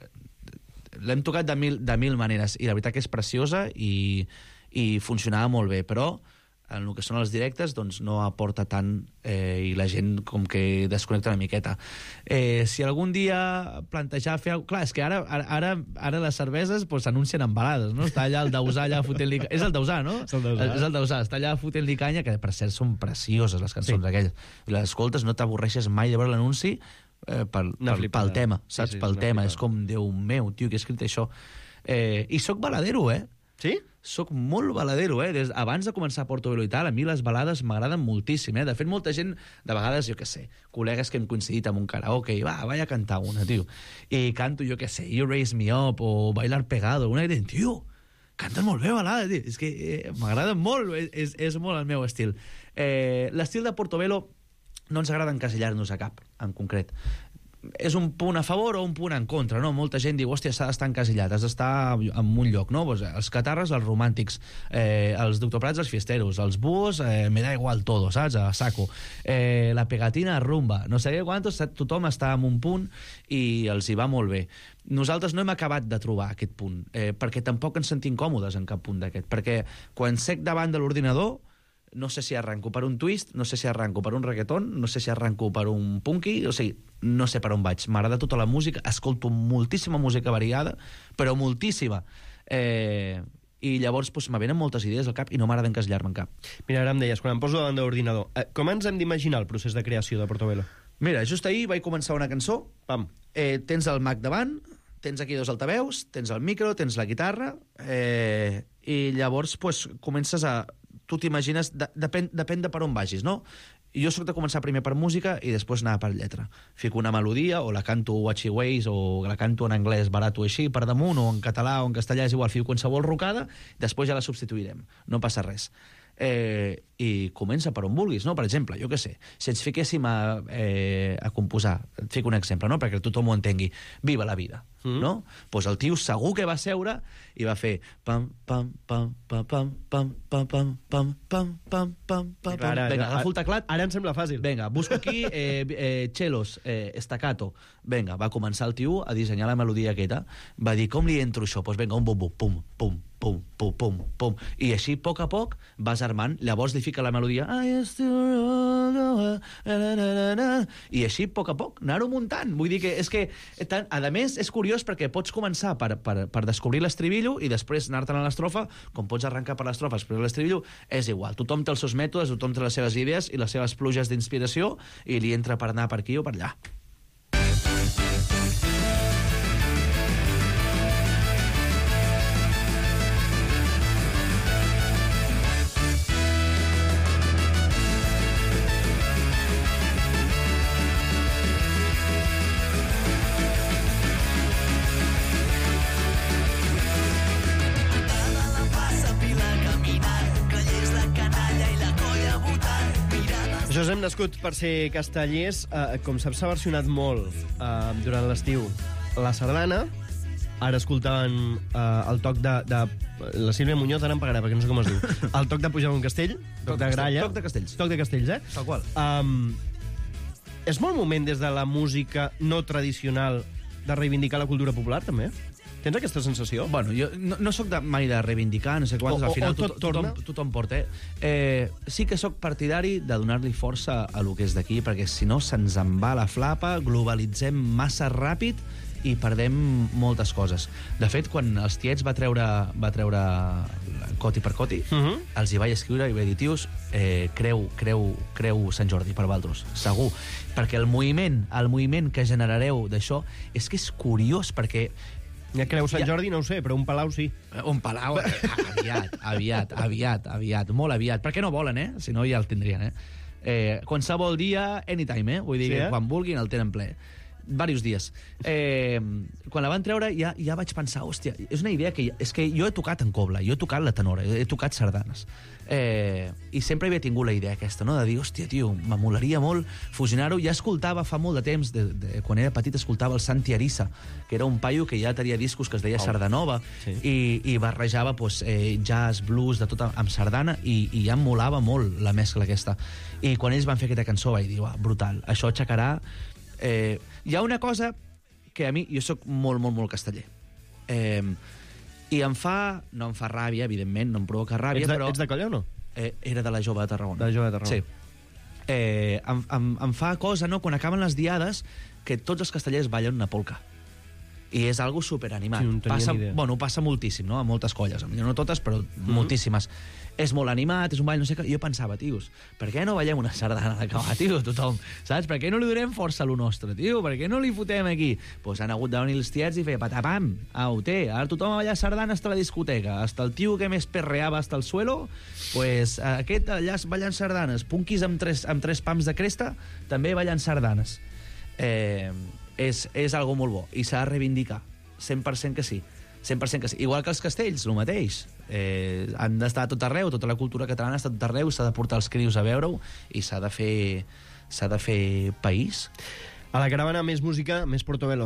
l'hem tocat de mil maneres, i la veritat que és preciosa i funcionava molt bé, però en el que són els directes doncs no aporta tant i la gent com que desconnecta una miqueta. Si algun dia plantejar fer... Clar, és que ara les cerveses s'anuncien en balades, no? Està allà el Dausà allà fotent-li... És el Dausà, no? És el Dausà. Està allà fotent-li canya, que per cert són precioses les cançons aquelles. Les escoltes, no t'avorreixes mai de veure l'anunci pel tema, saps? Pel tema. És com, Déu meu, tio, que he escrit això. I soc baladero, Sí? Soc molt baladero, abans de començar a Portobello i tal, a mi les balades m'agraden moltíssim, De fet, molta gent, de vegades, jo què sé, col·legues que hem coincidit amb un karaoke, i vaig a cantar una, tio. I canto, jo què sé, You Raise Me Up, o Bailar Pegado, una que diuen, tio, canten molt bé balades, tio. És que m'agraden molt, és molt el meu estil. L'estil de Portobello no ens agrada encasillar-nos a cap, en concret. És un punt a favor o un punt en contra, no? Molta gent diu, hòstia, s'ha d'estar encasillat, has d'estar en un lloc, no? Pues els catarres, els romàntics, els Doctor Prats, els fiesteros, els búhos, me da igual todo, saps? A saco. La pegatina, rumba, no sé quantos, tothom està en un punt i els hi va molt bé. Nosaltres no hem acabat de trobar aquest punt, perquè tampoc ens sentim còmodes en cap punt d'aquest, perquè quan sec davant de l'ordinador no sé si arranco per un twist, no sé si arranco per un reggaeton, no sé si arranco per un punky, o sigui, no sé per on vaig. M'agrada tota la música, escolto moltíssima música variada, però moltíssima. I llavors me venen moltes idees al cap i no m'agrada encastllar-me en cap. Mira, ara em deies, quan em poso davant de l'ordinador, com ens hem d'imaginar el procés de creació de Portobello? Mira, just ahir vaig començar una cançó, tens el Mac davant, tens aquí 2 altaveus, tens el micro, tens la guitarra, i llavors comences a... Tu t'imagines, depèn de per on vagis, no? Jo soc de començar primer per música i després anar per lletra. Fico una melodia, o la canto Watchy Ways, o la canto en anglès barat o així, per damunt, o en català o en castellà, és igual, fico qualsevol rocada, després ja la substituirem. No passa res. I comença per on vulguis, no? Per exemple, jo què sé, si ens fiquéssim a composar, et fico un exemple, no? Perquè tothom ho entengui, Viva la vida, no? Doncs el tio segur que va seure i va fer pam, pam, pam, pam, pam, pam, pam, pam, pam, pam, pam, pam, pam. Vinga, agafo el teclat. Ara em sembla fàcil. Vinga, busco aquí cellos, staccato. Vinga, va començar el tio a dissenyar la melodia aquesta. Va dir, com li entro això? Doncs vinga, un bum, bum, pum, pum, pum, pum, pum, pum. I així, a poc vas armant. Llavors li fica la melodia i així, a poc, anar-ho muntant. Vull dir que, és que, a més, és curiós perquè pots començar per descobrir l'estribillo i després anar-te'n a l'estrofa, com pots arrencar per l'estrofa, després l'estribillo, és igual. Tothom té els seus mètodes, tothom té les seves idees i les seves pluges d'inspiració i li entra per anar per aquí o per allà. Això hem nascut per ser castellers. Com saps, s'ha versionat molt durant l'estiu la sardana. Ara escoltaven el toc de... La Sílvia Muñoz ara em pagarà, perquè no sé com es diu. El toc de pujar un castell, toc de gralla. Toc de castells. Toc de castells, Tal qual. És molt moment des de la música no tradicional de reivindicar la cultura popular, també? Tens aquesta sensació? Bueno, jo no sóc mai de reivindicar, no sé quantes, al final tothom porta. Sí que sóc partidari de donar-li força a lo que és d'aquí, perquè si no se'ns en va la flapa, globalitzem massa ràpid i perdem moltes coses. De fet, quan els tiets va treure Coti per Coti, els hi vaig escriure i vaig dir, tios, creu Sant Jordi per vosaltres, segur. Perquè el moviment que generareu d'això és que és curiós, perquè ja creu Sant Jordi, no ho sé, però un palau sí. Un palau, aviat, molt aviat. Per què no volen, Si no, ja el tindrien, qualsevol dia, anytime, Vull dir que quan vulguin el tenen ple. Diversos dies. Quan la van treure ja vaig pensar, hòstia, és una idea que... És que jo he tocat en cobla, jo he tocat la tenora, he tocat sardanes. I sempre havia tingut la idea aquesta, no? De dir, hòstia, tio, m'amolaria molt fusionar-ho. Ja escoltava fa molt de temps, quan era petit escoltava el Santi Arissa, que era un paio que ja tenia discos que es deia Sardanova, i barrejava jazz, blues, de tot amb sardana, i ja em molava molt la mescla aquesta. I quan ells van fer aquesta cançó vaig dir, brutal, això aixecarà... Hi ha una cosa que a mi... Jo sóc molt, molt, molt casteller. I no em fa ràbia, evidentment, no em provoca ràbia, però... Ets de Colla o no? Era de la Jove de Tarragona. De la Jove de Tarragona. Sí. Em fa cosa, no?, quan acaben les diades, que tots els castellers ballen una polca. I és algo superanimat. Sí, no tenia ni idea. Bueno, passa moltíssim, no?, a moltes colles. No totes, però moltíssimes. És molt animat, és un ball, no sé què. Jo pensava, tios, per què no ballem una sardana a l'acabar, tio, tothom? Saps? Per què no li donem força a lo nostre, tio? Per què no li fotem aquí? Doncs han hagut de venir els tiets i fer patapam, au, ara tothom a ballar sardana hasta la discoteca, hasta el tio que més perreava hasta el suelo, pues aquest allà ballant sardanes, punquis amb tres pams de cresta, també ballant sardanes. És algo molt bo, i s'ha de reivindicar, 100% que sí. 100% que sí. Igual que els castells, el mateix. Han d'estar a tot arreu, tota la cultura catalana està a tot arreu, s'ha de portar els crios a veure-ho i s'ha de fer país. A la caravana, més música, més Portobello.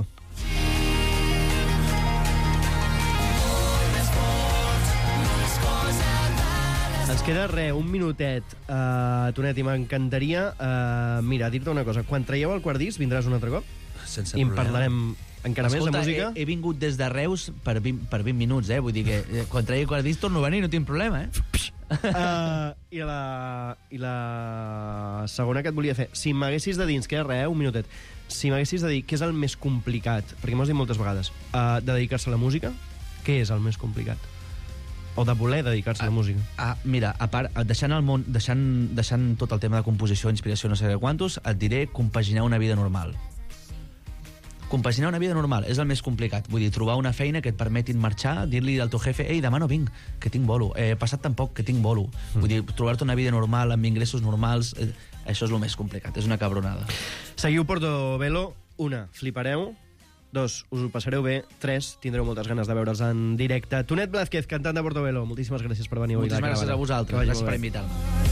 Ens queda un minutet, Tonet, i m'encantaria dir-te una cosa. Quan traieu el quart disc, vindràs un altre cop? Sense problema. I en parlarem encara més de música. He vingut des de Reus per 20 minuts, vull dir que quan tregui quart disc torno a venir, no tinc problema, I la segona que et volia fer, si m'haguessis de dir, ens queda res, un minutet, si m'haguessis de dir què és el més complicat, perquè m'ho has dit moltes vegades, de dedicar-se a la música, què és el més complicat? O de voler dedicar-se a la música? Mira, a part, deixant el món, deixant tot el tema de composició, inspiració, no sé què quantos, et diré compaginar una vida normal. Compaginar una vida normal és el més complicat. Vull dir, trobar una feina que et permetin marxar, dir-li al teu jefe, ei, demà no vinc, que tinc bolo. Passat tampoc, que tinc bolo. Vull dir, trobar-te una vida normal, amb ingressos normals, això és el més complicat, és una cabronada. Seguiu Portobello, 1, flipareu, 2, us ho passareu bé, 3, tindreu moltes ganes de veure'ls en directe. Tonet Blázquez, cantant de Portobello, moltíssimes gràcies per venir avui. Moltíssimes gràcies a vosaltres, gràcies per invitar-me.